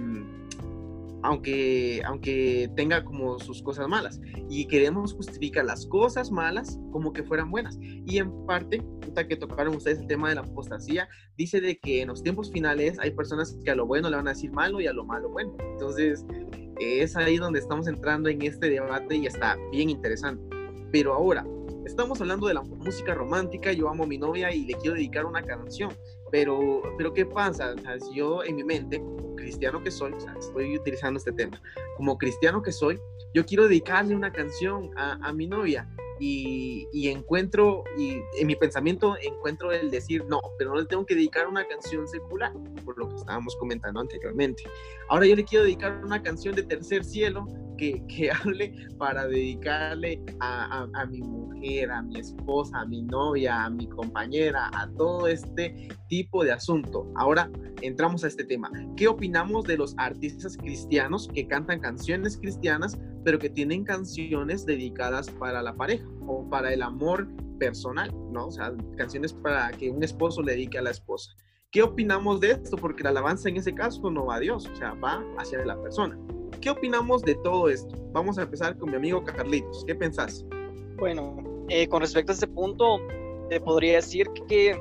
aunque, aunque tenga como sus cosas malas. Y queremos justificar las cosas malas como que fueran buenas. Y en parte, ahorita que tocaron ustedes el tema de la apostasía, dice de que en los tiempos finales hay personas que a lo bueno le van a decir malo y a lo malo bueno. Entonces, es ahí donde estamos entrando en este debate y está bien interesante. Pero ahora, estamos hablando de la música romántica, yo amo a mi novia y le quiero dedicar una canción, pero, pero ¿qué pasa? O sea, si yo en mi mente, como cristiano que soy, o sea, estoy utilizando este tema, como cristiano que soy, yo quiero dedicarle una canción a, a mi novia y, y encuentro, y en mi pensamiento encuentro el decir, no, pero no le tengo que dedicar una canción secular, por lo que estábamos comentando anteriormente. Ahora yo le quiero dedicar una canción de Tercer Cielo, Que, que hable para dedicarle a, a, a mi mujer mujer, a mi esposa, a mi novia, a mi compañera, a todo este tipo de asunto. Ahora entramos a este tema. ¿Qué opinamos de los artistas cristianos que cantan canciones cristianas, pero que tienen canciones dedicadas para la pareja o para el amor personal, ¿no? O sea, canciones para que un esposo le dedique a la esposa. ¿Qué opinamos de esto? Porque la alabanza en ese caso no va a Dios, o sea, va hacia la persona. ¿Qué opinamos de todo esto? Vamos a empezar con mi amigo Carlitos. ¿Qué pensás? Bueno, eh, con respecto a este punto, te podría decir que,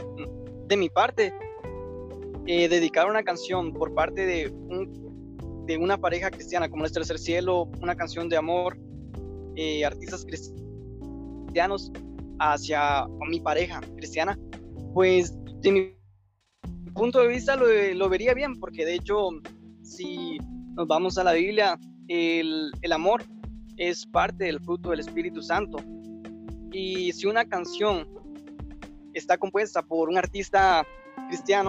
de mi parte, eh, dedicar una canción por parte de, un, de una pareja cristiana como es Tercer Cielo, una canción de amor, eh, artistas cristianos hacia mi pareja cristiana, pues de mi punto de vista lo, lo vería bien, porque de hecho, si nos vamos a la Biblia, el, el amor es parte del fruto del Espíritu Santo. Y si una canción está compuesta por un artista cristiano,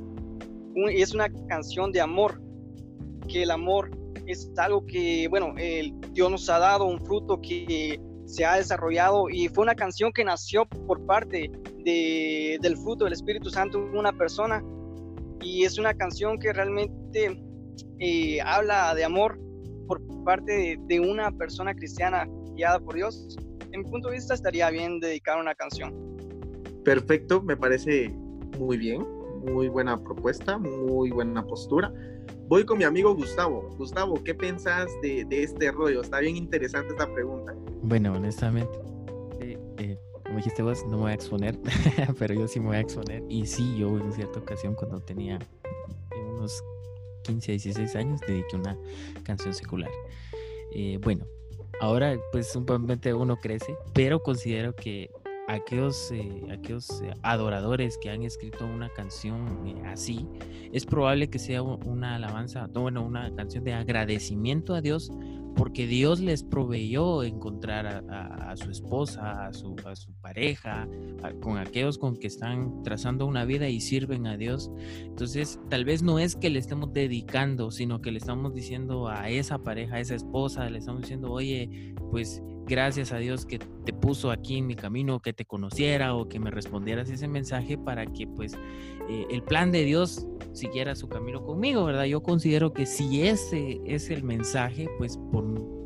un, es una canción de amor, que el amor es algo que, bueno, el, Dios nos ha dado un fruto que se ha desarrollado, y fue una canción que nació por parte de, del fruto del Espíritu Santo en una persona, y es una canción que realmente eh, habla de amor por parte de, de una persona cristiana guiada por Dios. En mi punto de vista estaría bien dedicar una canción. Perfecto, me parece muy bien, muy buena propuesta, muy buena postura. Voy con mi amigo Gustavo. Gustavo, ¿qué piensas de, de este rollo? Está bien interesante esta pregunta. Bueno, honestamente, eh, eh, como dijiste vos, no me voy a exponer, pero yo sí me voy a exponer. Y sí, yo en cierta ocasión, cuando tenía unos quince, dieciséis años, dediqué una canción secular. Eh, bueno, ahora pues simplemente uno crece, pero considero que aquellos, eh, aquellos eh, adoradores que han escrito una canción eh, así, es probable que sea una alabanza, no, bueno, una canción de agradecimiento a Dios, porque Dios les proveyó encontrar a, a, a su esposa, a su, a su pareja, a, con aquellos con que están trazando una vida y sirven a Dios. Entonces, tal vez no es que le estemos dedicando, sino que le estamos diciendo a esa pareja, a esa esposa, le estamos diciendo, oye, pues gracias a Dios que te puso aquí en mi camino, que te conociera o que me respondieras ese mensaje para que pues eh, el plan de Dios siguiera su camino conmigo, ¿verdad? Yo considero que si ese es el mensaje, pues por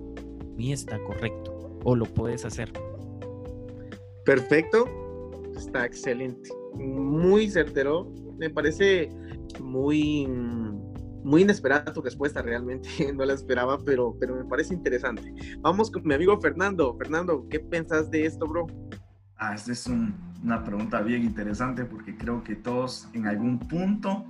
mí está correcto o lo puedes hacer. Perfecto, está excelente, muy certero, me parece muy, muy inesperada tu respuesta, realmente no la esperaba, pero, pero me parece interesante. Vamos con mi amigo Fernando. Fernando, ¿qué pensás de esto, bro? Ah, esta es un, una pregunta bien interesante, porque creo que todos en algún punto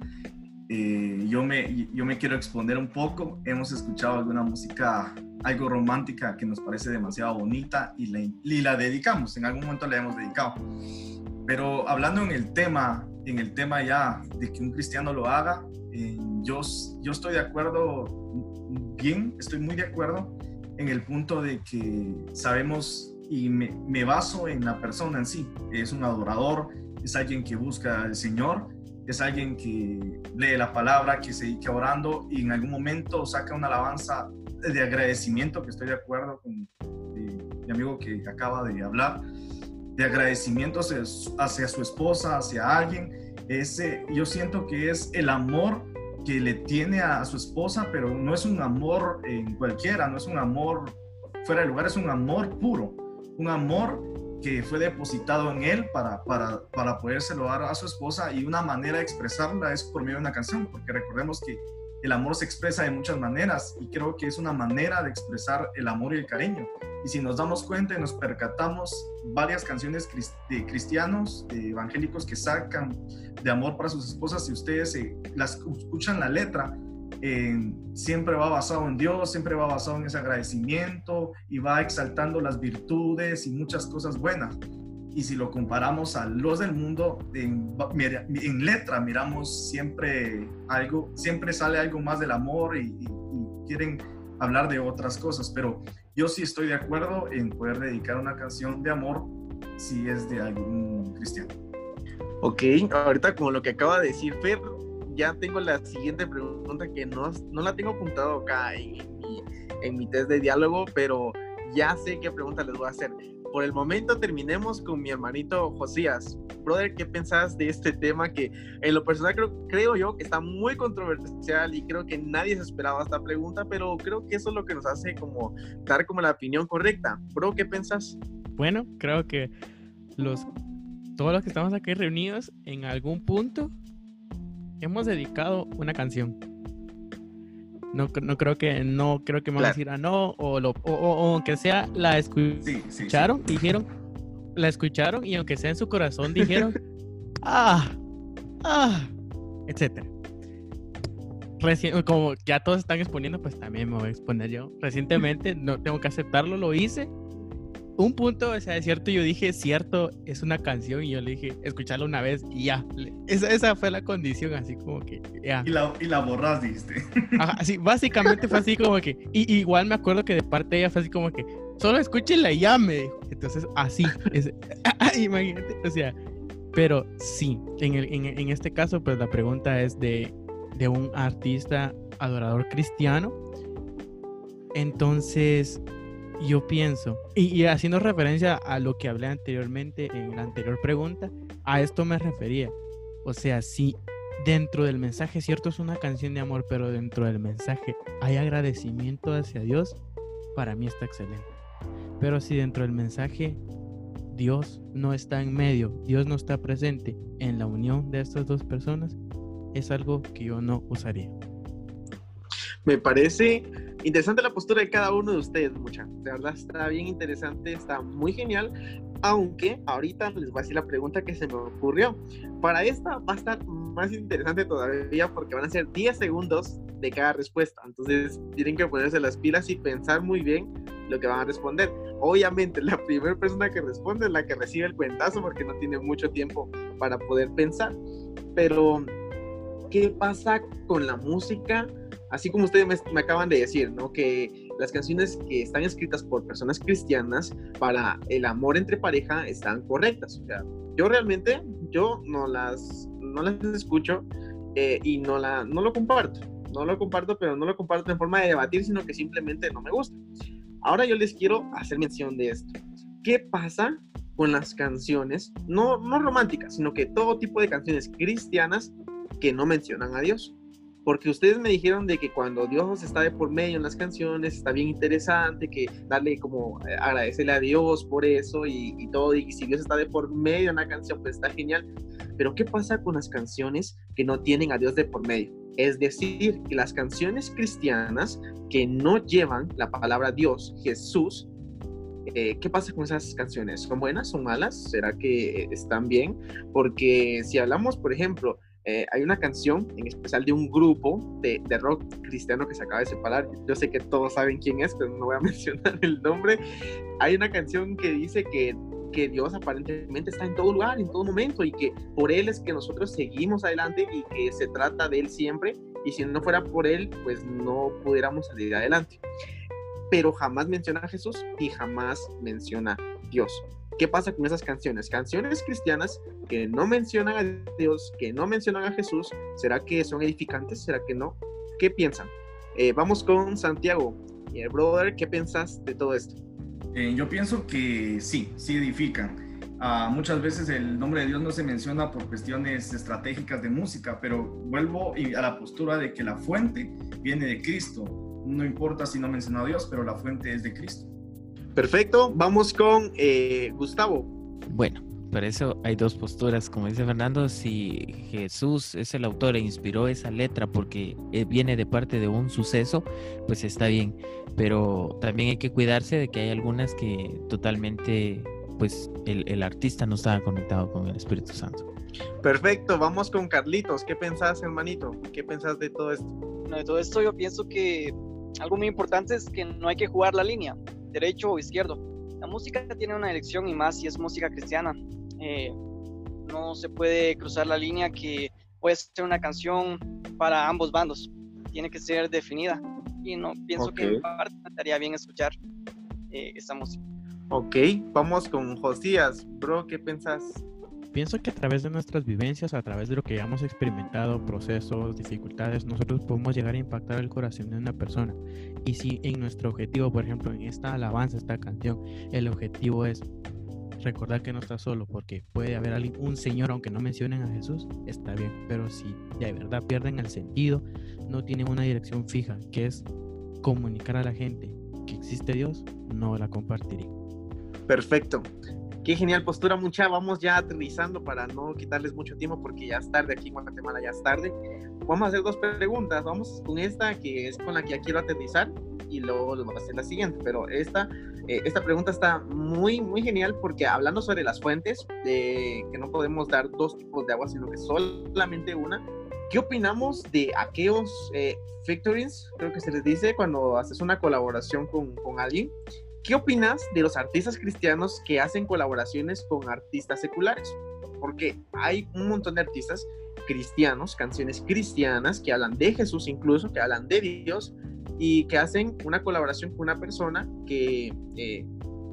eh, yo, me, yo me quiero exponer un poco. Hemos escuchado alguna música algo romántica que nos parece demasiado bonita y la, y la dedicamos, en algún momento la hemos dedicado. Pero hablando en el tema, en el tema ya de que un cristiano lo haga, eh, yo, yo estoy de acuerdo, bien, estoy muy de acuerdo en el punto de que sabemos, y me, me baso en la persona en sí. Es un adorador, es alguien que busca al Señor, es alguien que lee la palabra, que se dedica orando y en algún momento saca una alabanza de agradecimiento, que estoy de acuerdo con eh, mi amigo que acaba de hablar, de agradecimiento hacia, hacia su esposa, hacia alguien. Ese, yo siento que es el amor que le tiene a su esposa, pero no es un amor en cualquiera, no es un amor fuera de lugar, es un amor puro, un amor que fue depositado en él para, para, para podérselo dar a su esposa, y una manera de expresarla es por medio de una canción, porque recordemos que el amor se expresa de muchas maneras y creo que es una manera de expresar el amor y el cariño. Y si nos damos cuenta y nos percatamos, varias canciones de cristianos, de evangélicos que sacan de amor para sus esposas, si ustedes eh, las escuchan la letra, eh, siempre va basado en Dios, siempre va basado en ese agradecimiento y va exaltando las virtudes y muchas cosas buenas. Y si lo comparamos a los del mundo, en, en letra miramos siempre algo, siempre sale algo más del amor y, y, y quieren hablar de otras cosas, pero yo sí estoy de acuerdo en poder dedicar una canción de amor si es de algún cristiano. Ok, ahorita como lo que acaba de decir Fer, ya tengo la siguiente pregunta que no, no la tengo apuntado acá en, en, mi, en mi test de diálogo, pero ya sé qué pregunta les voy a hacer. Por el momento terminemos con mi hermanito Josías. Brother, ¿qué pensás de este tema que en lo personal creo, creo yo que está muy controversial y creo que nadie se esperaba esta pregunta, pero creo que eso es lo que nos hace como dar como la opinión correcta? Bro, ¿qué pensás? Bueno, creo que los, todos los que estamos aquí reunidos en algún punto hemos dedicado una canción. No, no creo que no creo que me van a decir ah no o lo o, o, o aunque sea la escucharon, sí, sí, sí. dijeron la escucharon y aunque sea en su corazón dijeron ah ah etcétera. Reci- como ya todos están exponiendo, pues también me voy a exponer yo. Recientemente, no tengo que aceptarlo, lo hice. Un punto, o sea, es cierto, yo dije, cierto, es una canción y yo le dije, escucharla una vez y ya. Esa, esa fue la condición, así como que ya. Y la, y la borras, dijiste. Ajá, sí, básicamente fue así como que, y, igual me acuerdo que de parte de ella fue así como que, solo escúchenla y ya me dijo. Entonces, así, es, imagínate, o sea, pero sí, en, el, en, en este caso, pues la pregunta es de, de un artista adorador cristiano. Entonces, yo pienso, y, y haciendo referencia a lo que hablé anteriormente en la anterior pregunta, a esto me refería. O sea, si dentro del mensaje, cierto, es una canción de amor, pero dentro del mensaje hay agradecimiento hacia Dios, para mí está excelente. Pero si dentro del mensaje Dios no está en medio, Dios no está presente en la unión de estas dos personas, es algo que yo no usaría. Me parece interesante la postura de cada uno de ustedes, mucha. De verdad está bien interesante, está muy genial. Aunque ahorita les voy a decir la pregunta que se me ocurrió. Para esta va a estar más interesante todavía porque van a ser diez segundos de cada respuesta. Entonces tienen que ponerse las pilas y pensar muy bien lo que van a responder. Obviamente la primera persona que responde es la que recibe el cuentazo porque no tiene mucho tiempo para poder pensar. Pero, ¿qué pasa con la música? Así como ustedes me, me acaban de decir, ¿no? Que las canciones que están escritas por personas cristianas para el amor entre pareja están correctas. O sea, yo realmente, yo no las, no las escucho eh, y no, la, no lo comparto. No lo comparto, pero no lo comparto en forma de debatir, sino que simplemente no me gusta. Ahora yo les quiero hacer mención de esto. ¿Qué pasa con las canciones, no, no románticas, sino que todo tipo de canciones cristianas que no mencionan a Dios? Porque ustedes me dijeron de que cuando Dios está de por medio en las canciones, está bien interesante, que darle como eh, agradecerle a Dios por eso y, y todo, y si Dios está de por medio en la canción, pues está genial. Pero ¿qué pasa con las canciones que no tienen a Dios de por medio? Es decir, que las canciones cristianas que no llevan la palabra Dios, Jesús, eh, ¿qué pasa con esas canciones? ¿Son buenas? ¿Son malas? ¿Será que están bien? Porque si hablamos, por ejemplo, Eh, hay una canción en especial de un grupo de, de rock cristiano que se acaba de separar. Yo sé que todos saben quién es, pero no voy a mencionar el nombre. Hay una canción que dice que, que Dios aparentemente está en todo lugar, en todo momento, y que por Él es que nosotros seguimos adelante y que se trata de Él siempre, y si no fuera por Él, pues no pudiéramos salir adelante. Pero jamás menciona a Jesús y jamás menciona a Dios. ¿Qué pasa con esas canciones? Canciones cristianas que no mencionan a Dios, que no mencionan a Jesús. ¿Será que son edificantes? ¿Será que no? ¿Qué piensan? Eh, vamos con Santiago. Y el brother, ¿qué piensas de todo esto? Eh, yo pienso que sí, sí edifican. Uh, muchas veces el nombre de Dios no se menciona por cuestiones estratégicas de música, pero vuelvo a la postura de que la fuente viene de Cristo. No importa si no menciona a Dios, pero la fuente es de Cristo. Perfecto, vamos con eh, Gustavo. Bueno, para eso hay dos posturas, como dice Fernando. Si Jesús es el autor e inspiró esa letra porque viene de parte de un suceso, pues está bien, pero también hay que cuidarse de que hay algunas que totalmente, pues el, el artista no estaba conectado con el Espíritu Santo. Perfecto, vamos con Carlitos. ¿Qué pensás, hermanito? ¿Qué pensás de todo esto? No, de todo esto yo pienso que algo muy importante es que no hay que jugar la línea derecho o izquierdo. La música tiene una elección, y más si es música cristiana. Eh, no se puede cruzar la línea que puede ser una canción para ambos bandos. Tiene que ser definida. Y no pienso okay. que en parte estaría bien escuchar eh, esta música. Ok, vamos con Josías. Bro, ¿qué pensás? Pienso que a través de nuestras vivencias, a través de lo que hemos experimentado, procesos, dificultades, nosotros podemos llegar a impactar el corazón de una persona. Y si en nuestro objetivo, por ejemplo, en esta alabanza, esta canción, el objetivo es recordar que no estás solo, porque puede haber alguien, un señor, aunque no mencionen a Jesús, está bien, pero si de verdad pierden el sentido, no tienen una dirección fija, que es comunicar a la gente que existe Dios, no la compartiría. Perfecto. Qué genial postura, mucha. Vamos ya aterrizando para no quitarles mucho tiempo porque ya es tarde, aquí en Guatemala ya es tarde. Vamos a hacer dos preguntas. Vamos con esta que es con la que ya quiero aterrizar y luego les voy a hacer la siguiente. Pero esta, eh, esta pregunta está muy, muy genial porque hablando sobre las fuentes, eh, que no podemos dar dos tipos de agua, sino que solamente una. ¿Qué opinamos de aquellos eh, featurings, creo que se les dice, cuando haces una colaboración con, con alguien? ¿Qué opinas de los artistas cristianos que hacen colaboraciones con artistas seculares? Porque hay un montón de artistas cristianos, canciones cristianas que hablan de Jesús incluso, que hablan de Dios y que hacen una colaboración con una persona que eh,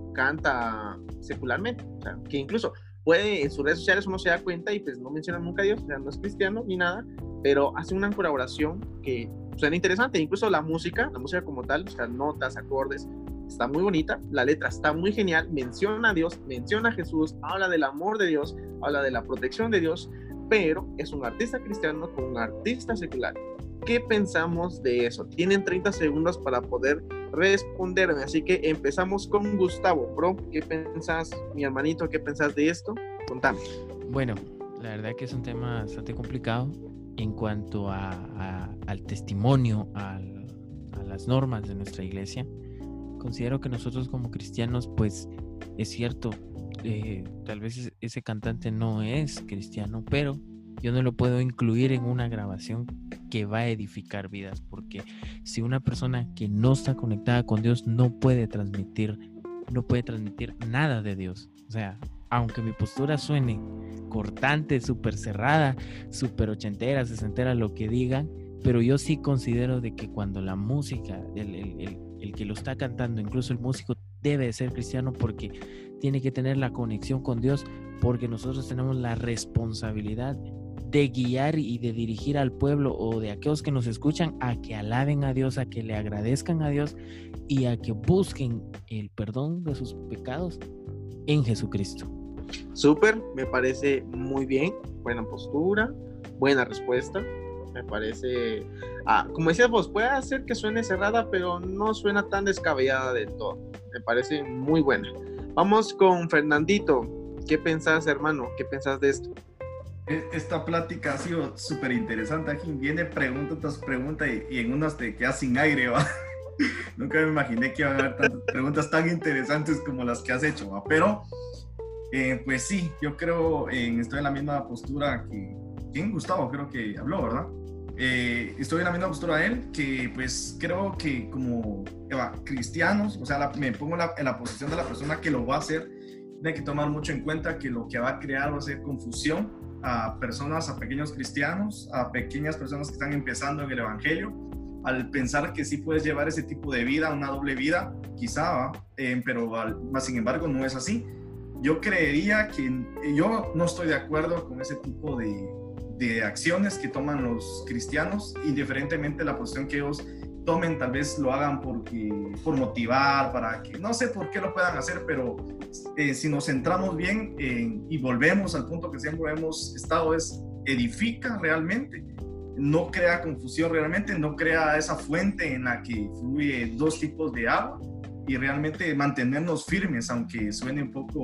canta secularmente, o sea, que incluso puede en sus redes sociales uno se da cuenta y pues no menciona nunca a Dios, o sea, no es cristiano ni nada, pero hace una colaboración que suena interesante, incluso la música, la música como tal, o sea, notas, acordes, está muy bonita, la letra está muy genial, menciona a Dios, menciona a Jesús, habla del amor de Dios, habla de la protección de Dios, pero es un artista cristiano con un artista secular. ¿Qué pensamos de eso? Tienen treinta segundos para poder responderme, así que empezamos con Gustavo. Bro, ¿qué pensás, mi hermanito, qué pensás de esto? Contame. Bueno, la verdad que es un tema bastante complicado en cuanto a, a, al testimonio, al, a las normas de nuestra iglesia. Considero que nosotros como cristianos, pues es cierto, eh, tal vez ese cantante no es cristiano, pero yo no lo puedo incluir en una grabación que va a edificar vidas, porque si una persona que no está conectada con Dios no puede transmitir, no puede transmitir nada de Dios. O sea, aunque mi postura suene cortante, súper cerrada, súper ochentera, sesentera, lo que digan, pero yo sí considero de que cuando la música, el, el, el el que lo está cantando, incluso el músico, debe de ser cristiano porque tiene que tener la conexión con Dios, porque nosotros tenemos la responsabilidad de guiar y de dirigir al pueblo o de aquellos que nos escuchan a que alaben a Dios, a que le agradezcan a Dios y a que busquen el perdón de sus pecados en Jesucristo. Súper, me parece muy bien, buena postura, buena respuesta. Me parece, ah, como decías vos, puede hacer que suene cerrada, pero no suena tan descabellada del todo. Me parece muy buena. Vamos con Fernandito. ¿Qué pensás, hermano? ¿Qué pensás de esto? Esta plática ha sido súper interesante. Aquí viene pregunta tras pregunta y, y en unas te quedas sin aire, ¿va? Nunca me imaginé que iban a haber tantas preguntas tan interesantes como las que has hecho, ¿va? Pero, eh, pues sí, yo creo, eh, estoy en la misma postura que... ¿Quién? Gustavo, creo que habló, ¿verdad? Eh, estoy en la misma postura de él, que pues creo que como Eva, cristianos, o sea, la, me pongo la, en la posición de la persona que lo va a hacer, tiene que tomar mucho en cuenta que lo que va a crear va a ser confusión a personas, a pequeños cristianos, a pequeñas personas que están empezando en el evangelio, al pensar que sí puedes llevar ese tipo de vida, una doble vida, quizá, ¿va? Eh, pero al, más sin embargo no es así. Yo creería que yo no estoy de acuerdo con ese tipo de de acciones que toman los cristianos, indiferentemente de la posición que ellos tomen, tal vez lo hagan porque, por motivar, para que, no sé por qué lo puedan hacer, pero eh, si nos centramos bien eh, y volvemos al punto que siempre hemos estado, es edifica realmente, no crea confusión realmente, no crea esa fuente en la que fluye dos tipos de agua y realmente mantenernos firmes, aunque suene un poco,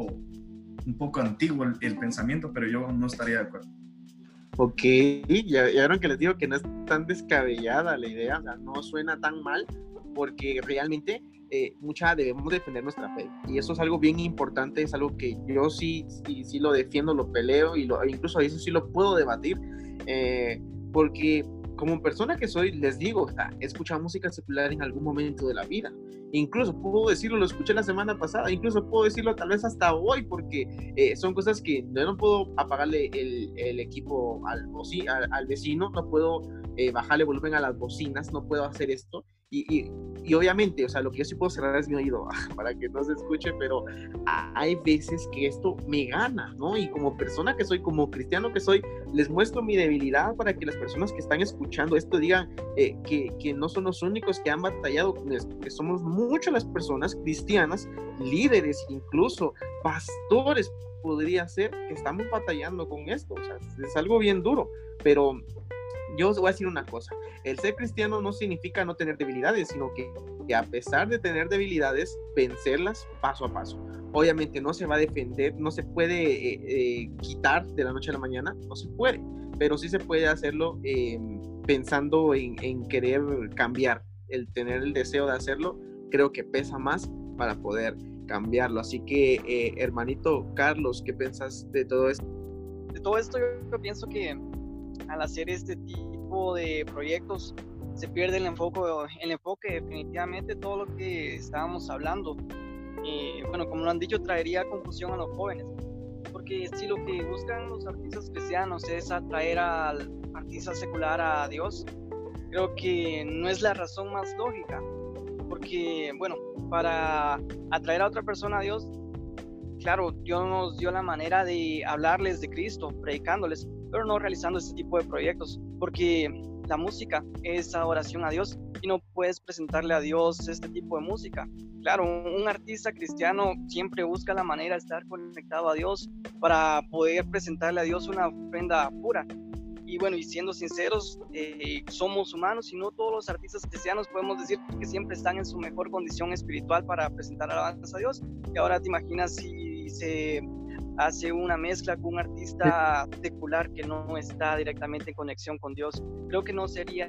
un poco antiguo el, el pensamiento, pero yo no estaría de acuerdo. Ok, ya, ya vieron que les digo que no es tan descabellada la idea, o sea, no suena tan mal, porque realmente eh, mucha debemos defender nuestra fe, y eso es algo bien importante, es algo que yo sí, sí, sí lo defiendo, lo peleo, y lo, incluso eso sí lo puedo debatir, eh, porque como persona que soy, les digo, o sea, he escuchado música secular en algún momento de la vida, incluso puedo decirlo, lo escuché la semana pasada, incluso puedo decirlo tal vez hasta hoy, porque eh, son cosas que yo no puedo apagarle el, el equipo al, al, al vecino, no puedo eh, bajarle volumen a las bocinas, no puedo hacer esto, y, y, y obviamente, o sea, lo que yo sí puedo cerrar es mi oído para que no se escuche, pero hay veces que esto me gana, ¿no? Y como persona que soy, como cristiano que soy, les muestro mi debilidad para que las personas que están escuchando esto digan eh, que, que no son los únicos que han batallado con esto, que somos muchas las personas cristianas, líderes, incluso pastores, podría ser que estamos batallando con esto. O sea, es algo bien duro, pero yo os voy a decir una cosa: el ser cristiano no significa no tener debilidades, sino que, que a pesar de tener debilidades, vencerlas paso a paso. Obviamente no se va a defender, no se puede eh, eh, quitar de la noche a la mañana, no se puede, pero sí se puede hacerlo eh, pensando en, en querer cambiar. El tener el deseo de hacerlo creo que pesa más para poder cambiarlo. Así que eh, hermanito Carlos, ¿qué piensas de todo esto? De todo esto yo, yo pienso que al hacer este tipo de proyectos se pierde el enfoque, el enfoque definitivamente todo lo que estábamos hablando. Y bueno, como lo han dicho, traería confusión a los jóvenes, porque si lo que buscan los artistas cristianos es atraer al artista secular a Dios, creo que no es la razón más lógica, porque bueno, para atraer a otra persona a Dios, claro, Dios nos dio la manera de hablarles de Cristo, predicándoles, pero no realizando este tipo de proyectos, porque la música es adoración a Dios y no puedes presentarle a Dios este tipo de música. Claro, un, un artista cristiano siempre busca la manera de estar conectado a Dios para poder presentarle a Dios una ofrenda pura. Y bueno, y siendo sinceros, eh, somos humanos y no todos los artistas cristianos podemos decir que siempre están en su mejor condición espiritual para presentar alabanzas a Dios. Y ahora te imaginas si se hace una mezcla con un artista secular que no está directamente en conexión con Dios. Creo que no sería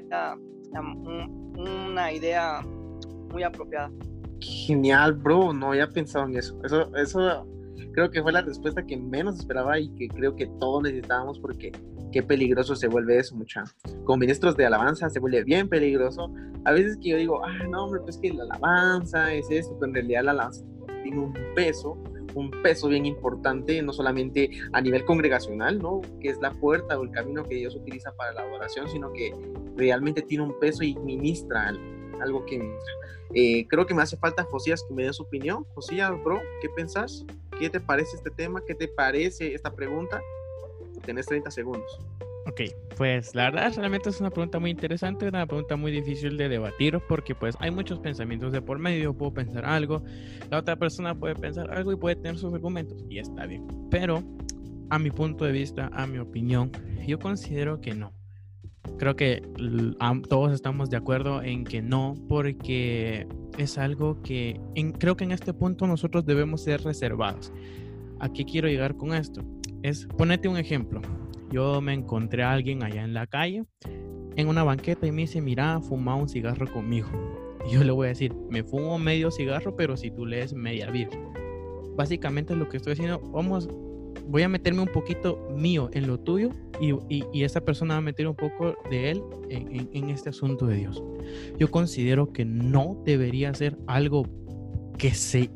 um, una idea muy apropiada. Genial, bro, no había pensado en eso. Eso, eso creo que fue la respuesta que menos esperaba y que creo que todos necesitábamos, porque qué peligroso se vuelve eso, mucha. Con ministros de alabanza se vuelve bien peligroso. A veces que yo digo, ah, no, hombre, pues que la alabanza es esto, pero en realidad la alabanza tiene un peso, un peso bien importante, no solamente a nivel congregacional, ¿no?, que es la puerta o el camino que Dios utiliza para la adoración, sino que realmente tiene un peso y ministra algo que ministra. Eh, creo que me hace falta Josías que me dé su opinión. Josías, bro, ¿qué pensás? ¿Qué te parece este tema? ¿Qué te parece esta pregunta? Tenés treinta segundos. Ok, pues la verdad realmente es una pregunta muy interesante, una pregunta muy difícil de debatir, porque pues hay muchos pensamientos de por medio. Yo puedo pensar algo, la otra persona puede pensar algo y puede tener sus argumentos, y está bien, pero a mi punto de vista, a mi opinión, yo considero que no. Creo que todos estamos de acuerdo en que no, porque es algo que en, creo que en este punto nosotros debemos ser reservados. ¿A qué quiero llegar con esto? Es, ponete un ejemplo. Yo me encontré a alguien allá en la calle, en una banqueta, y me dice, mira, fuma un cigarro conmigo. Y yo le voy a decir, me fumo medio cigarro, pero si tú lees media Biblia. Básicamente lo que estoy haciendo, vamos, voy a meterme un poquito mío en lo tuyo, y, y, y esa persona va a meter un poco de él en, en, en este asunto de Dios. Yo considero que no debería ser algo que se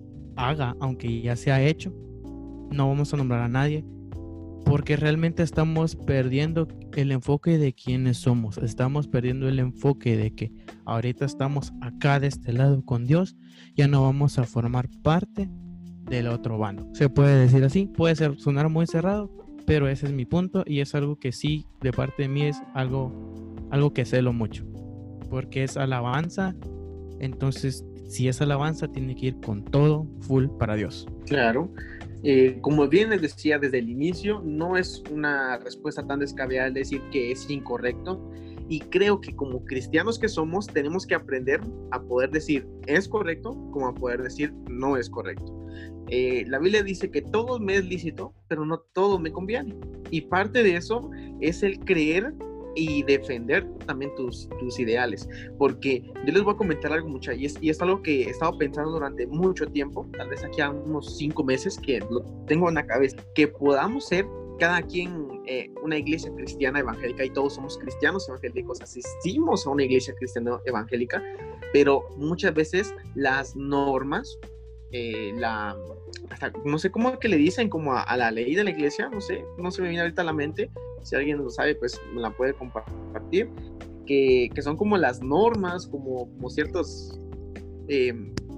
haga, aunque ya se ha hecho. No vamos a nombrar a nadie, porque realmente estamos perdiendo el enfoque de quiénes somos. Estamos perdiendo el enfoque de que ahorita estamos acá de este lado con Dios, ya no vamos a formar parte del otro bando. Se puede decir así, puede ser, sonar muy cerrado, pero ese es mi punto, y es algo que sí, de parte de mí, es algo, algo que celo mucho, porque es alabanza. Entonces, si es alabanza, tiene que ir con todo full para Dios. Claro. Eh, como bien les decía desde el inicio, no es una respuesta tan descabellada el decir que es incorrecto, y creo que como cristianos que somos tenemos que aprender a poder decir es correcto como a poder decir no es correcto. Eh, la Biblia dice que todo me es lícito, pero no todo me conviene, y parte de eso es el creer y defender también tus, tus ideales, porque yo les voy a comentar algo mucho, y es, y es algo que he estado pensando durante mucho tiempo, tal vez aquí a unos cinco meses que lo tengo en la cabeza, que podamos ser cada quien eh, una iglesia cristiana evangélica, y todos somos cristianos evangélicos, asistimos a una iglesia cristiana evangélica, pero muchas veces las normas, eh, la, hasta, no sé cómo que le dicen, como a, a la ley de la iglesia, no sé, no se me viene ahorita a la mente. Si alguien lo sabe, pues me la puede compartir. que, que son como las normas, como, como ciertos eh,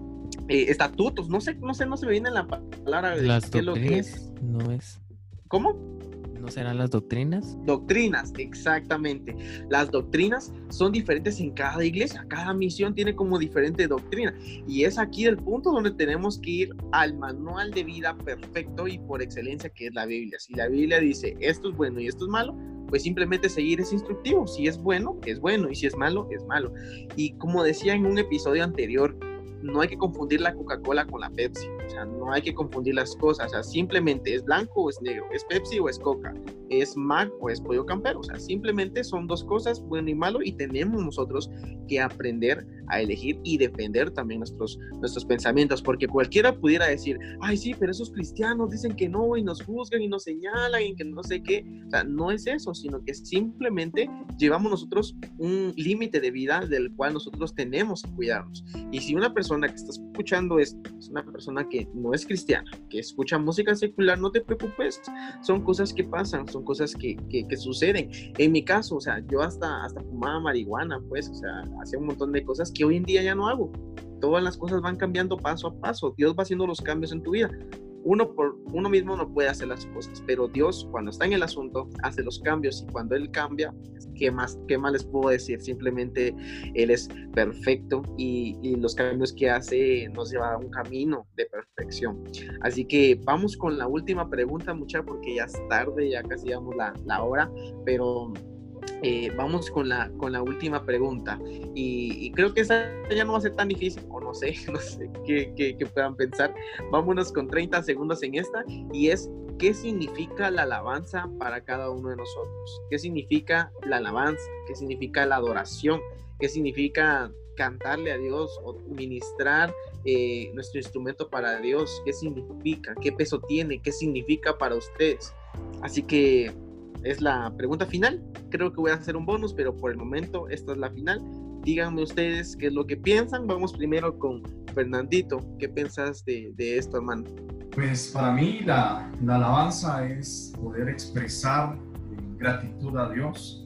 eh, estatutos, no sé, no sé, no se me viene la palabra de Las qué es lo que doctrinas, es. no es. ¿Cómo? ¿No serán las doctrinas? Doctrinas, exactamente. Las doctrinas son diferentes en cada iglesia, cada misión tiene como diferente doctrina, y es aquí el punto donde tenemos que ir al manual de vida perfecto y por excelencia, que es la Biblia. Si la Biblia dice esto es bueno y esto es malo, pues simplemente seguir ese instructivo. Si es bueno, es bueno, y si es malo, es malo. Y como decía en un episodio anterior, no hay que confundir la Coca-Cola con la Pepsi, o sea, no hay que confundir las cosas, o sea, simplemente es blanco o es negro, es Pepsi o es Coca, es Mac o es Pollo Campero, o sea, simplemente son dos cosas, bueno y malo, y tenemos nosotros que aprender a elegir y defender también nuestros, nuestros pensamientos, porque cualquiera pudiera decir, ay sí, pero esos cristianos dicen que no, y nos juzgan y nos señalan y que no sé qué, o sea, no es eso, sino que simplemente llevamos nosotros un límite de vida del cual nosotros tenemos que cuidarnos. Y si una persona que está escuchando esto es una persona que no es cristiana, que escucha música secular, no te preocupes, son cosas que pasan, son cosas que, que, que suceden. En mi caso, o sea, yo hasta, hasta fumaba marihuana, pues, o sea, hacía un montón de cosas que hoy en día ya no hago. Todas las cosas van cambiando paso a paso, Dios va haciendo los cambios en tu vida. Uno por uno mismo no puede hacer las cosas, pero Dios, cuando está en el asunto, hace los cambios, y cuando Él cambia, ¿qué más, qué más les puedo decir? Simplemente Él es perfecto, y, y los cambios que hace nos lleva a un camino de perfección. Así que vamos con la última pregunta, muchachos, porque ya es tarde, ya casi llevamos la, la hora, pero eh, vamos con la, con la última pregunta, y, y creo que esa ya no va a ser tan difícil, o no sé, no sé qué, qué, qué puedan pensar. Vámonos con treinta segundos en esta, y es: ¿qué significa la alabanza para cada uno de nosotros? ¿Qué significa la alabanza? ¿Qué significa la adoración? ¿Qué significa cantarle a Dios o ministrar eh, nuestro instrumento para Dios? ¿Qué significa? ¿Qué peso tiene? ¿Qué significa para ustedes? Así que es la pregunta final. Creo que voy a hacer un bonus, pero por el momento esta es la final. Díganme ustedes qué es lo que piensan. Vamos primero con Fernandito. ¿Qué piensas de, de esto, hermano? Pues para mí la, la alabanza es poder expresar eh, gratitud a Dios,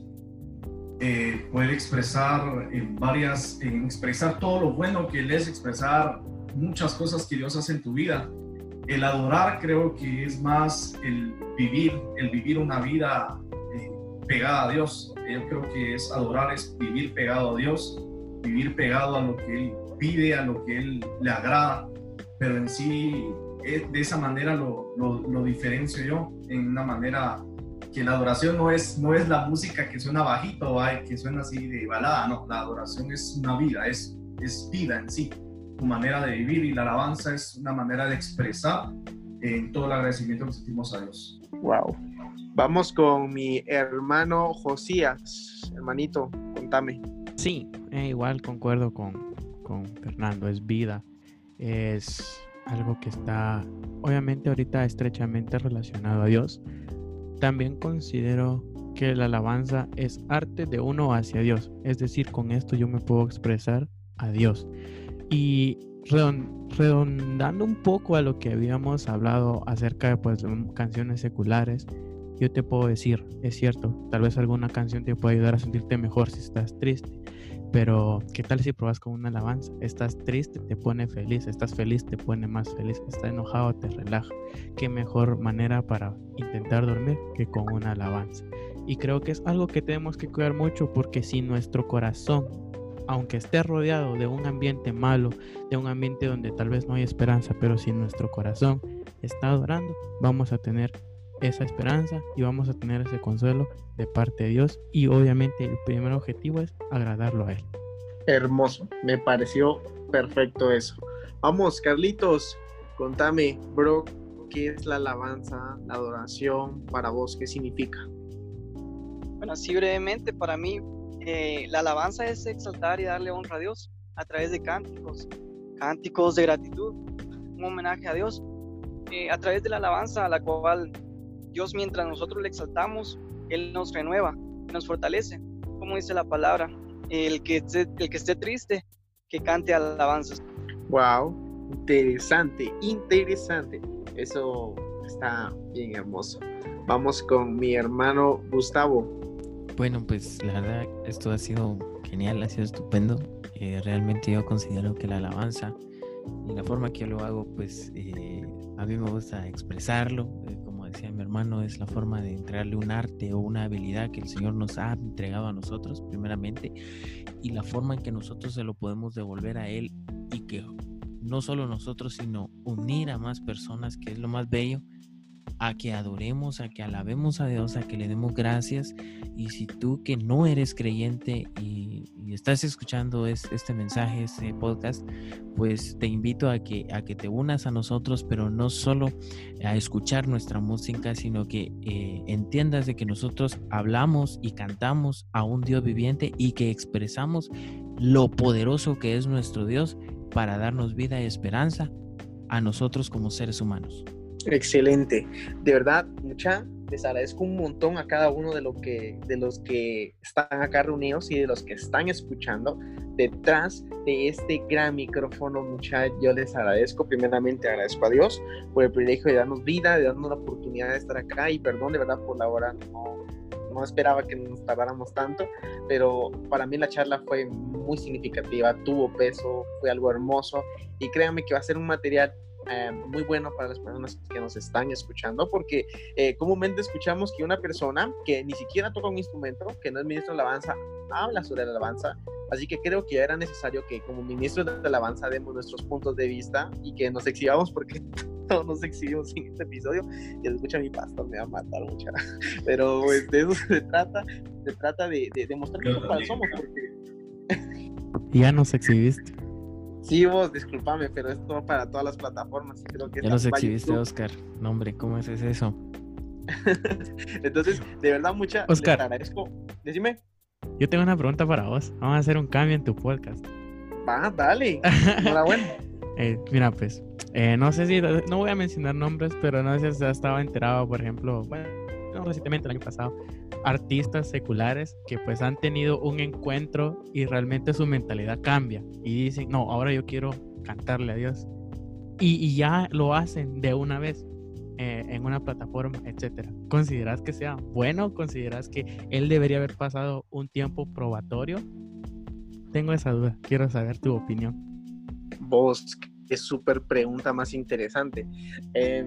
eh, poder expresar en varias, en expresar todo lo bueno que Él es, expresar muchas cosas que Dios hace en tu vida. El adorar creo que es más el vivir, el vivir una vida eh, pegada a Dios. Yo creo que es adorar, es vivir pegado a Dios, vivir pegado a lo que Él pide, a lo que Él le agrada, pero en sí de esa manera lo, lo, lo diferencio yo, en una manera que la adoración no es, no es la música que suena bajito, ¿va? Que suena así de balada, no, la adoración es una vida, es, es vida en sí, tu manera de vivir, y la alabanza es una manera de expresar en todo el agradecimiento que sentimos a Dios. Wow. Vamos con mi hermano Josías. Hermanito, contame. Sí, eh, igual concuerdo con, con Fernando, es vida, es algo que está obviamente ahorita estrechamente relacionado a Dios. También considero que la alabanza es arte de uno hacia Dios, es decir, con esto yo me puedo expresar a Dios. Y redondando un poco a lo que habíamos hablado acerca de pues, canciones seculares, yo te puedo decir, es cierto, tal vez alguna canción te puede ayudar a sentirte mejor si estás triste, pero ¿qué tal si pruebas con una alabanza? Estás triste, te pone feliz, estás feliz, te pone más feliz, estás enojado, te relaja. Qué mejor manera para intentar dormir que con una alabanza. Y creo que es algo que tenemos que cuidar mucho, porque si nuestro corazón, aunque esté rodeado de un ambiente malo, de un ambiente donde tal vez no hay esperanza, pero si nuestro corazón está adorando, vamos a tener esa esperanza y vamos a tener ese consuelo de parte de Dios, y obviamente el primer objetivo es agradarlo a Él. Hermoso, me pareció perfecto eso. Vamos, Carlitos, contame, bro, ¿qué es la alabanza, la adoración para vos? ¿Qué significa? Bueno, así brevemente, para mí eh, la alabanza es exaltar y darle honra a Dios a través de cánticos, cánticos de gratitud, un homenaje a Dios, eh, a través de la alabanza a la cual Dios, mientras nosotros le exaltamos, Él nos renueva, nos fortalece. Como dice la palabra, el que esté, el que esté triste, que cante alabanzas. Wow, interesante, interesante. Eso está bien hermoso. Vamos con mi hermano Gustavo. Bueno, pues la verdad, esto ha sido genial, ha sido estupendo. Eh, realmente yo considero que la alabanza y la forma que yo lo hago, pues eh, a mí me gusta expresarlo. Eh, como decía mi hermano, es la forma de entregarle un arte o una habilidad que el Señor nos ha entregado a nosotros, primeramente, y la forma en que nosotros se lo podemos devolver a Él y que no solo nosotros, sino unir a más personas, que es lo más bello, a que adoremos, a que alabemos a Dios, a que le demos gracias. Y si tú que no eres creyente y, y estás escuchando es, este mensaje, este podcast, pues te invito a que, a que te unas a nosotros, pero no solo a escuchar nuestra música, sino que eh, entiendas de que nosotros hablamos y cantamos a un Dios viviente y que expresamos lo poderoso que es nuestro Dios para darnos vida y esperanza a nosotros como seres humanos. Excelente, de verdad, mucha, les agradezco un montón a cada uno de, lo que, de los que están acá reunidos y de los que están escuchando detrás de este gran micrófono. Mucha, yo les agradezco, primeramente agradezco a Dios por el privilegio de darnos vida, de darnos la oportunidad de estar acá, y perdón de verdad por la hora, no, no esperaba que nos tardáramos tanto, pero para mí la charla fue muy significativa, tuvo peso, fue algo hermoso, y créanme que va a ser un material Eh, muy bueno para las personas que nos están escuchando, porque eh, comúnmente escuchamos que una persona que ni siquiera toca un instrumento, que no es ministro de alabanza, habla sobre la alabanza. Así que creo que era necesario que como ministros de alabanza demos nuestros puntos de vista y que nos exhibamos, porque todos nos exhibimos en este episodio. Y escucha, mi pastor me va a matar mucha, pero pues, de eso se trata, se trata de, de, de mostrar que cuáles somos, porque ya nos exhibiste. Sí, vos, discúlpame, pero esto va para todas las plataformas. Creo que ya los exhibiste, Oscar. No, hombre, ¿cómo haces eso? Entonces, de verdad, mucha, Oscar, les agradezco. Decime. Yo tengo una pregunta para vos. Vamos a hacer un cambio en tu podcast. Va, dale. Enhorabuena. eh, mira, pues, eh, no sé si, no voy a mencionar nombres, pero no sé si has estado enterado, por ejemplo, bueno, no, recientemente, el año pasado, artistas seculares que pues han tenido un encuentro y realmente su mentalidad cambia y dicen, no, ahora yo quiero cantarle a Dios, y, y ya lo hacen de una vez eh, en una plataforma, etcétera. ¿Consideras que sea bueno? ¿Consideras que él debería haber pasado un tiempo probatorio? Tengo esa duda, quiero saber tu opinión. Vos, qué súper pregunta más interesante. eh,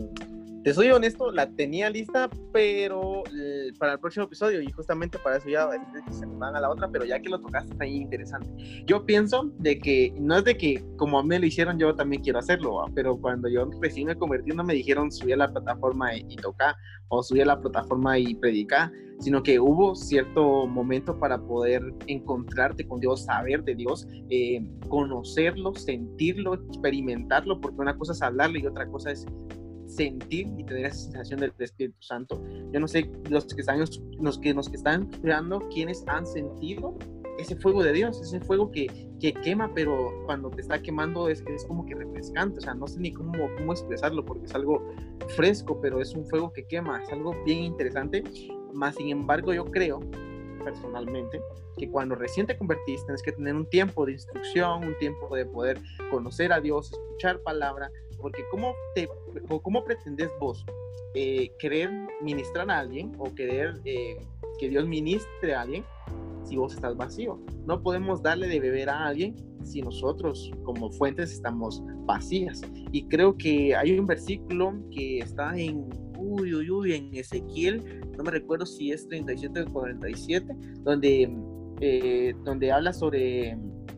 Te soy honesto, la tenía lista, pero eh, para el próximo episodio, y justamente para eso ya se me van a la otra, pero ya que lo tocaste está ahí interesante. Yo pienso de que, no es de que como a mí me lo hicieron, yo también quiero hacerlo, ¿va? Pero cuando yo recién me convertí, no me dijeron subir a la plataforma y, y tocar, o subir a la plataforma y predicar, sino que hubo cierto momento para poder encontrarte con Dios, saber de Dios, eh, conocerlo, sentirlo, experimentarlo, porque una cosa es hablarle y otra cosa es sentir y tener esa sensación del Espíritu Santo. Yo no sé, los que están, los que nos que están escuchando, quienes han sentido ese fuego de Dios, ese fuego que, que quema, pero cuando te está quemando es, es como que refrescante. O sea, no sé ni cómo, cómo expresarlo, porque es algo fresco, pero es un fuego que quema, es algo bien interesante. Más sin embargo, yo creo personalmente que cuando recién te convertiste tienes que tener un tiempo de instrucción, un tiempo de poder conocer a Dios, escuchar palabra, porque ¿cómo, te, cómo pretendes vos eh, querer ministrar a alguien o querer eh, que Dios ministre a alguien si vos estás vacío? No podemos darle de beber a alguien si nosotros como fuentes estamos vacías. Y creo que hay un versículo que está en uy, uy, uy, en Ezequiel, no me recuerdo si es treinta y siete o cuarenta y siete, donde, eh, donde habla sobre,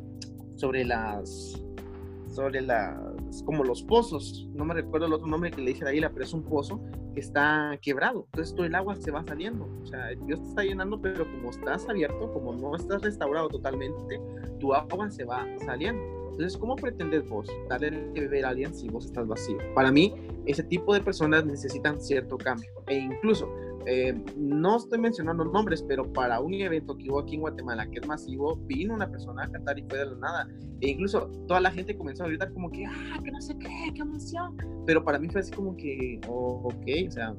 sobre las sobre las, como los pozos, no me recuerdo el otro nombre que le dice la isla, pero es un pozo que está quebrado, entonces todo el agua se va saliendo, o sea, Dios te está llenando, pero como estás abierto, como no estás restaurado totalmente, tu agua se va saliendo. Entonces, ¿cómo pretendes vos darle de beber a alguien si vos estás vacío? Para mí, ese tipo de personas necesitan cierto cambio, e incluso Eh, no estoy mencionando nombres, pero para un evento que hubo aquí en Guatemala, que es masivo, vino una persona a cantar y fue de la nada, e incluso toda la gente comenzó a gritar como que, ah, que no sé qué, qué emoción, pero para mí fue así como que, oh, ok, o sea,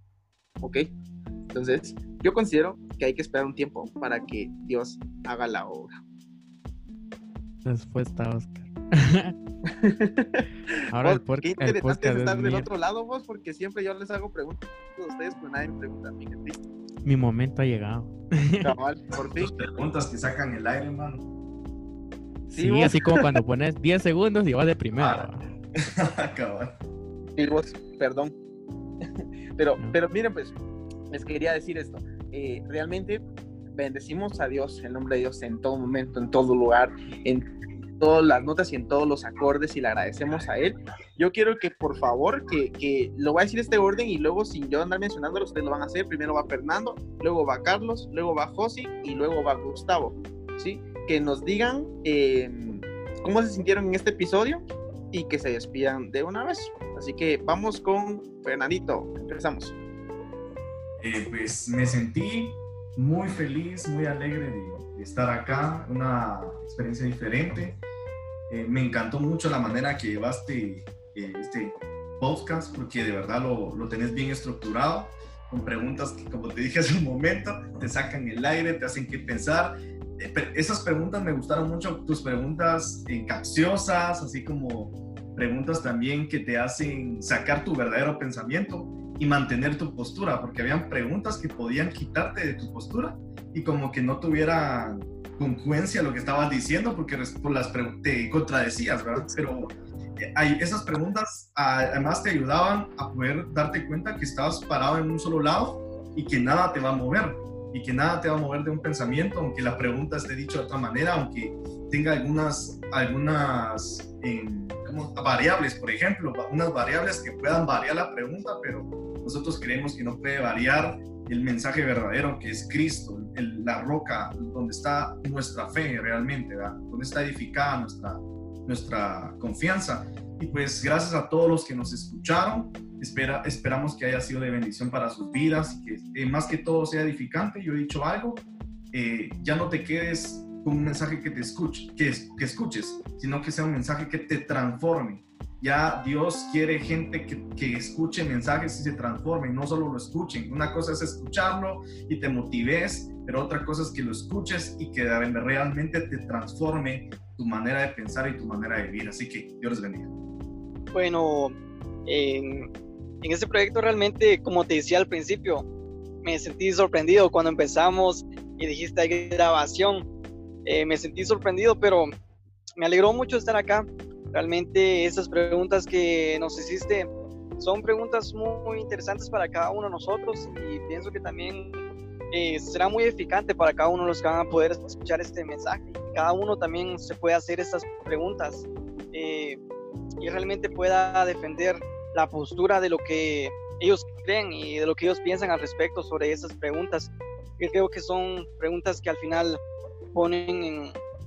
ok. Entonces, yo considero que hay que esperar un tiempo para que Dios haga la obra. Respuesta, Oscar. Ahora vos, el, por- qué el interesante podcast estar es del mío. otro lado, vos, porque siempre yo les hago preguntas a ustedes, pero nadie me pregunta a mí, qué triste. mi momento ha llegado. Cabal, por fin. Tus preguntas que sacan el aire, mano. Sí, vos. así como cuando pones diez segundos y vas de primera. Ah, cabal. Sí, vos, perdón. Pero, No. pero miren, pues, les quería decir esto. Eh, realmente bendecimos a Dios, el nombre de Dios, en todo momento, en todo lugar, en todas las notas y en todos los acordes, y le agradecemos a Él. Yo quiero que, por favor, que, que lo voy a decir este orden, y luego, sin yo andar mencionándolo, ustedes lo van a hacer. Primero va Fernando, luego va Carlos, luego va Josi, y luego va Gustavo, ¿sí? Que nos digan eh, cómo se sintieron en este episodio y que se despidan de una vez. Así que vamos con Fernandito. Empezamos. Eh, pues me sentí muy feliz, muy alegre de, de estar acá, una experiencia diferente. Eh, me encantó mucho la manera que llevaste eh, este podcast, porque de verdad lo, lo tenés bien estructurado, con preguntas que, como te dije hace un momento, te sacan el aire, te hacen que pensar. Eh, pero esas preguntas me gustaron mucho, tus preguntas eh, capciosas, así como preguntas también que te hacen sacar tu verdadero pensamiento y mantener tu postura, porque habían preguntas que podían quitarte de tu postura y como que no tuvieran congruencia lo que estabas diciendo, porque por las te contradecías, ¿verdad? Pero eh, hay, esas preguntas además te ayudaban a poder darte cuenta que estabas parado en un solo lado y que nada te va a mover, y que nada te va a mover de un pensamiento, aunque la pregunta esté dicha de otra manera, aunque tenga algunas, algunas eh, como variables, por ejemplo, unas variables que puedan variar la pregunta, pero nosotros creemos que no puede variar el mensaje verdadero, que es Cristo, el, la roca donde está nuestra fe realmente, ¿verdad? Donde está edificada nuestra, nuestra confianza. Y pues gracias a todos los que nos escucharon, espera, esperamos que haya sido de bendición para sus vidas, y que eh, más que todo sea edificante. Yo he dicho algo, eh, ya no te quedes con un mensaje que te escuche, que, que escuches, sino que sea un mensaje que te transforme. Ya Dios quiere gente que, que escuche mensajes y se transforme, no solo lo escuchen. Una cosa es escucharlo y te motives, pero otra cosa es que lo escuches y que realmente te transforme tu manera de pensar y tu manera de vivir. Así que Dios les bendiga. Bueno, en, en este proyecto realmente, como te decía al principio, me sentí sorprendido cuando empezamos y dijiste hay grabación. Eh, me sentí sorprendido, pero me alegró mucho estar acá. Realmente esas preguntas que nos hiciste son preguntas muy interesantes para cada uno de nosotros, y pienso que también eh, será muy edificante para cada uno de los que van a poder escuchar este mensaje. Cada uno también se puede hacer estas preguntas eh, y realmente pueda defender la postura de lo que ellos creen y de lo que ellos piensan al respecto sobre esas preguntas. Yo creo que son preguntas que al final ponen en,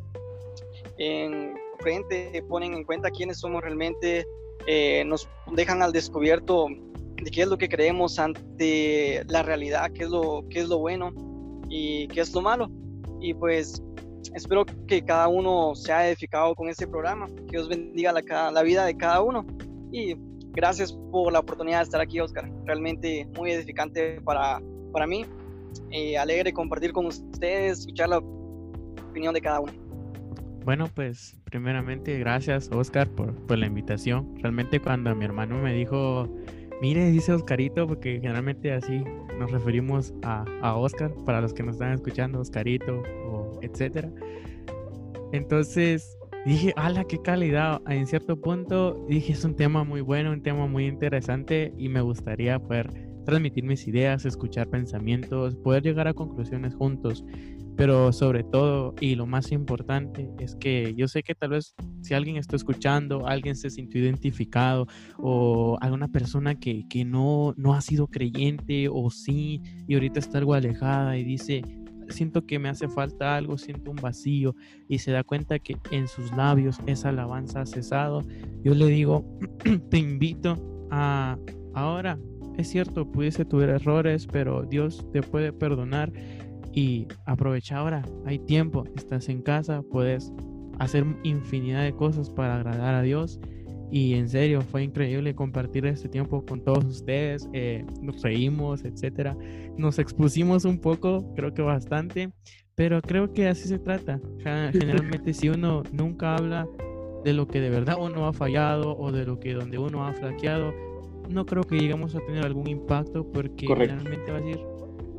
en frente, ponen en cuenta quiénes somos realmente, eh, nos dejan al descubierto de qué es lo que creemos ante la realidad, qué es lo, qué es lo bueno y qué es lo malo. Y pues espero que cada uno sea edificado con este programa, que Dios bendiga la, la vida de cada uno, y gracias por la oportunidad de estar aquí, Oscar. Realmente muy edificante para, para mí, eh, alegre compartir con ustedes, escuchar la opinión de cada uno. Bueno, pues primeramente gracias, Oscar, por, por la invitación. Realmente cuando mi hermano me dijo, mire, dice Oscarito, porque generalmente así nos referimos a, a Oscar, para los que nos están escuchando, Oscarito, o etcétera. Entonces dije, ala, qué calidad. En cierto punto dije, es un tema muy bueno, un tema muy interesante, y me gustaría poder transmitir mis ideas, escuchar pensamientos, poder llegar a conclusiones juntos. Pero sobre todo, y lo más importante, es que yo sé que tal vez si alguien está escuchando, alguien se sintió identificado, o alguna persona que, que no, no ha sido creyente, o sí, y ahorita está algo alejada y dice, siento que me hace falta algo, siento un vacío, y se da cuenta que en sus labios esa alabanza ha cesado. Yo le digo, te invito a ahora, es cierto, pudiese tuve errores, pero Dios te puede perdonar. Y aprovecha ahora, hay tiempo, estás en casa, puedes hacer infinidad de cosas para agradar a Dios. Y en serio, fue increíble compartir este tiempo con todos ustedes. Eh, nos reímos, etcétera. Nos expusimos un poco, creo que bastante, pero creo que así se trata. Generalmente, si uno nunca habla de lo que de verdad uno ha fallado, o de lo que donde uno ha flaqueado, no creo que lleguemos a tener algún impacto, porque Correcto. realmente va a decir,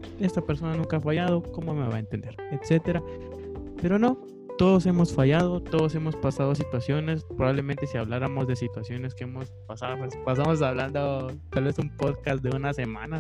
esta persona nunca ha fallado, ¿cómo me va a entender? Etcétera. Pero no, todos hemos fallado, todos hemos pasado situaciones. Probablemente si habláramos de situaciones que hemos pasado, pues pasamos hablando tal vez un podcast de una semana.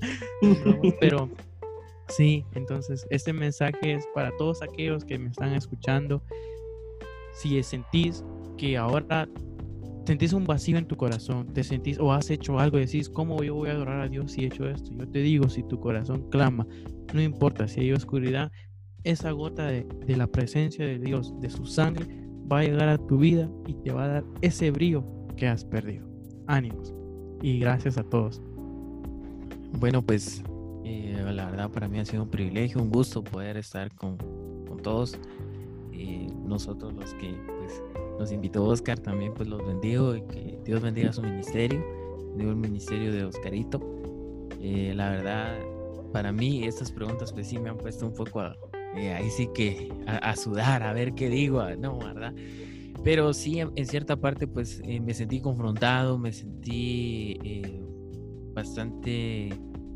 Pero sí, entonces este mensaje es para todos aquellos que me están escuchando. Si sentís que ahora sentís un vacío en tu corazón, te sentís o has hecho algo y decís, ¿cómo yo voy a adorar a Dios si he hecho esto? Yo te digo, si tu corazón clama, no importa si hay oscuridad, esa gota de, de la presencia de Dios, de su sangre, va a llegar a tu vida y te va a dar ese brillo que has perdido. Ánimos y gracias a todos. Bueno, pues eh, la verdad para mí ha sido un privilegio, un gusto poder estar con, con todos. Eh, nosotros los que pues, nos invitó Oscar también, pues los bendigo y que Dios bendiga su ministerio, bendigo el ministerio de Oscarito. Eh, la verdad, para mí estas preguntas pues sí me han puesto un poco a, eh, ahí sí que a, a sudar, a ver qué digo, no, ¿verdad? Pero sí, en, en cierta parte pues eh, me sentí confrontado, me sentí eh, bastante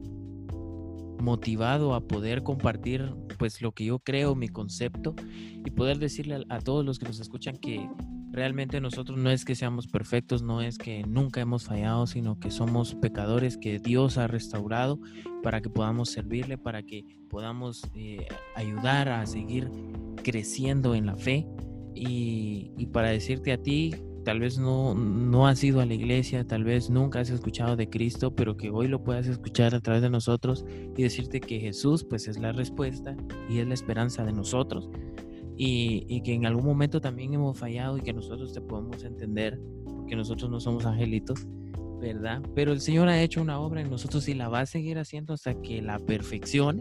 motivado a poder compartir pues lo que yo creo, mi concepto, y poder decirle a, a todos los que nos escuchan que realmente nosotros no es que seamos perfectos, no es que nunca hemos fallado, sino que somos pecadores que Dios ha restaurado para que podamos servirle, para que podamos eh, ayudar a seguir creciendo en la fe. Y, y para decirte a ti, tal vez no, no has ido a la iglesia, tal vez nunca has escuchado de Cristo, pero que hoy lo puedas escuchar a través de nosotros y decirte que Jesús pues es la respuesta y es la esperanza de nosotros, y, y que en algún momento también hemos fallado y que nosotros te podemos entender porque nosotros no somos angelitos, ¿verdad? Pero el Señor ha hecho una obra en nosotros y la va a seguir haciendo hasta que la perfeccione.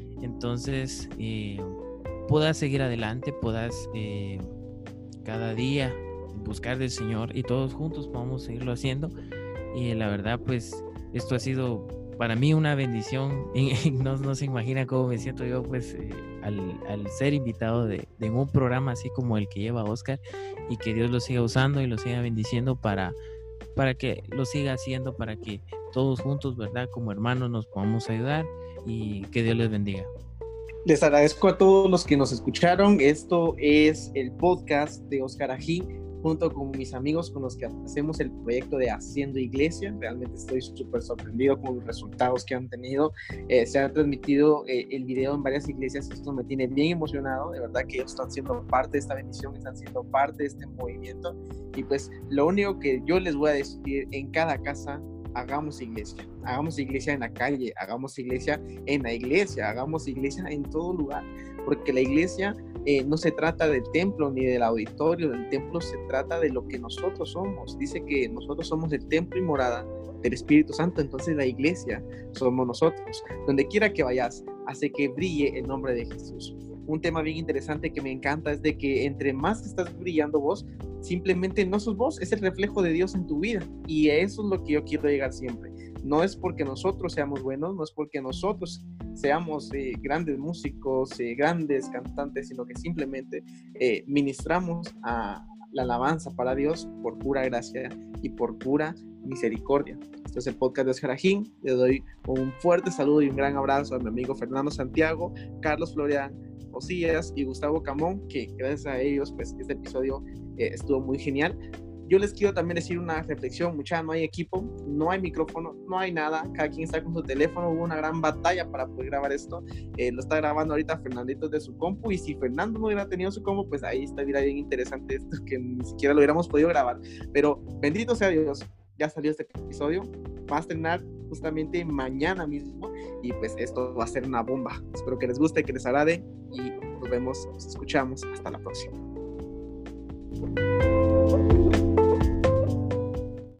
Entonces eh, puedas seguir adelante, puedas eh, cada día buscar del Señor y todos juntos podamos seguirlo haciendo. Y la verdad pues esto ha sido para mí una bendición. no, no se imagina cómo me siento yo pues eh, al, al ser invitado de, de un programa así como el que lleva Oscar, y que Dios lo siga usando y lo siga bendiciendo para, para que lo siga haciendo, para que todos juntos, verdad, como hermanos nos podamos ayudar, y que Dios les bendiga. Les agradezco a todos los que nos escucharon. Esto es el podcast de Oscar Ajín, junto con mis amigos con los que hacemos el proyecto de Haciendo Iglesia. Realmente estoy súper sorprendido con los resultados que han tenido. Eh, se ha transmitido eh, el video en varias iglesias. Esto me tiene bien emocionado. De verdad que ellos están siendo parte de esta bendición, están siendo parte de este movimiento. Y pues lo único que yo les voy a decir: en cada casa hagamos iglesia, hagamos iglesia en la calle, hagamos iglesia en la iglesia, hagamos iglesia en todo lugar, porque la iglesia eh, no se trata del templo ni del auditorio, del templo se trata de lo que nosotros somos. Dice que nosotros somos el templo y morada del Espíritu Santo, entonces la iglesia somos nosotros. Donde quiera que vayas, hace que brille el nombre de Jesús. Un tema bien interesante que me encanta es de que entre más estás brillando vos, simplemente no sos vos, es el reflejo de Dios en tu vida, y eso es lo que yo quiero llegar siempre. No es porque nosotros seamos buenos, no es porque nosotros seamos eh, grandes músicos, eh, grandes cantantes, sino que simplemente eh, ministramos a la alabanza para Dios por pura gracia y por pura misericordia. Este es el podcast de Oscar Ajín. Le doy un fuerte saludo y un gran abrazo a mi amigo Fernando Santiago, Carlos Florian, Osías y Gustavo Camón, que gracias a ellos pues este episodio eh, estuvo muy genial. Yo les quiero también decir una reflexión: mucha, no hay equipo, no hay micrófono, no hay nada, cada quien está con su teléfono. Hubo una gran batalla para poder grabar esto. Eh, lo está grabando ahorita Fernandito de su compu, y si Fernando no hubiera tenido su compu, pues ahí estaría bien interesante esto, que ni siquiera lo hubiéramos podido grabar. Pero bendito sea Dios, ya salió este episodio, va a estrenar justamente mañana mismo, y pues esto va a ser una bomba. Espero que les guste, que les agrade, y nos vemos, nos escuchamos, hasta la próxima.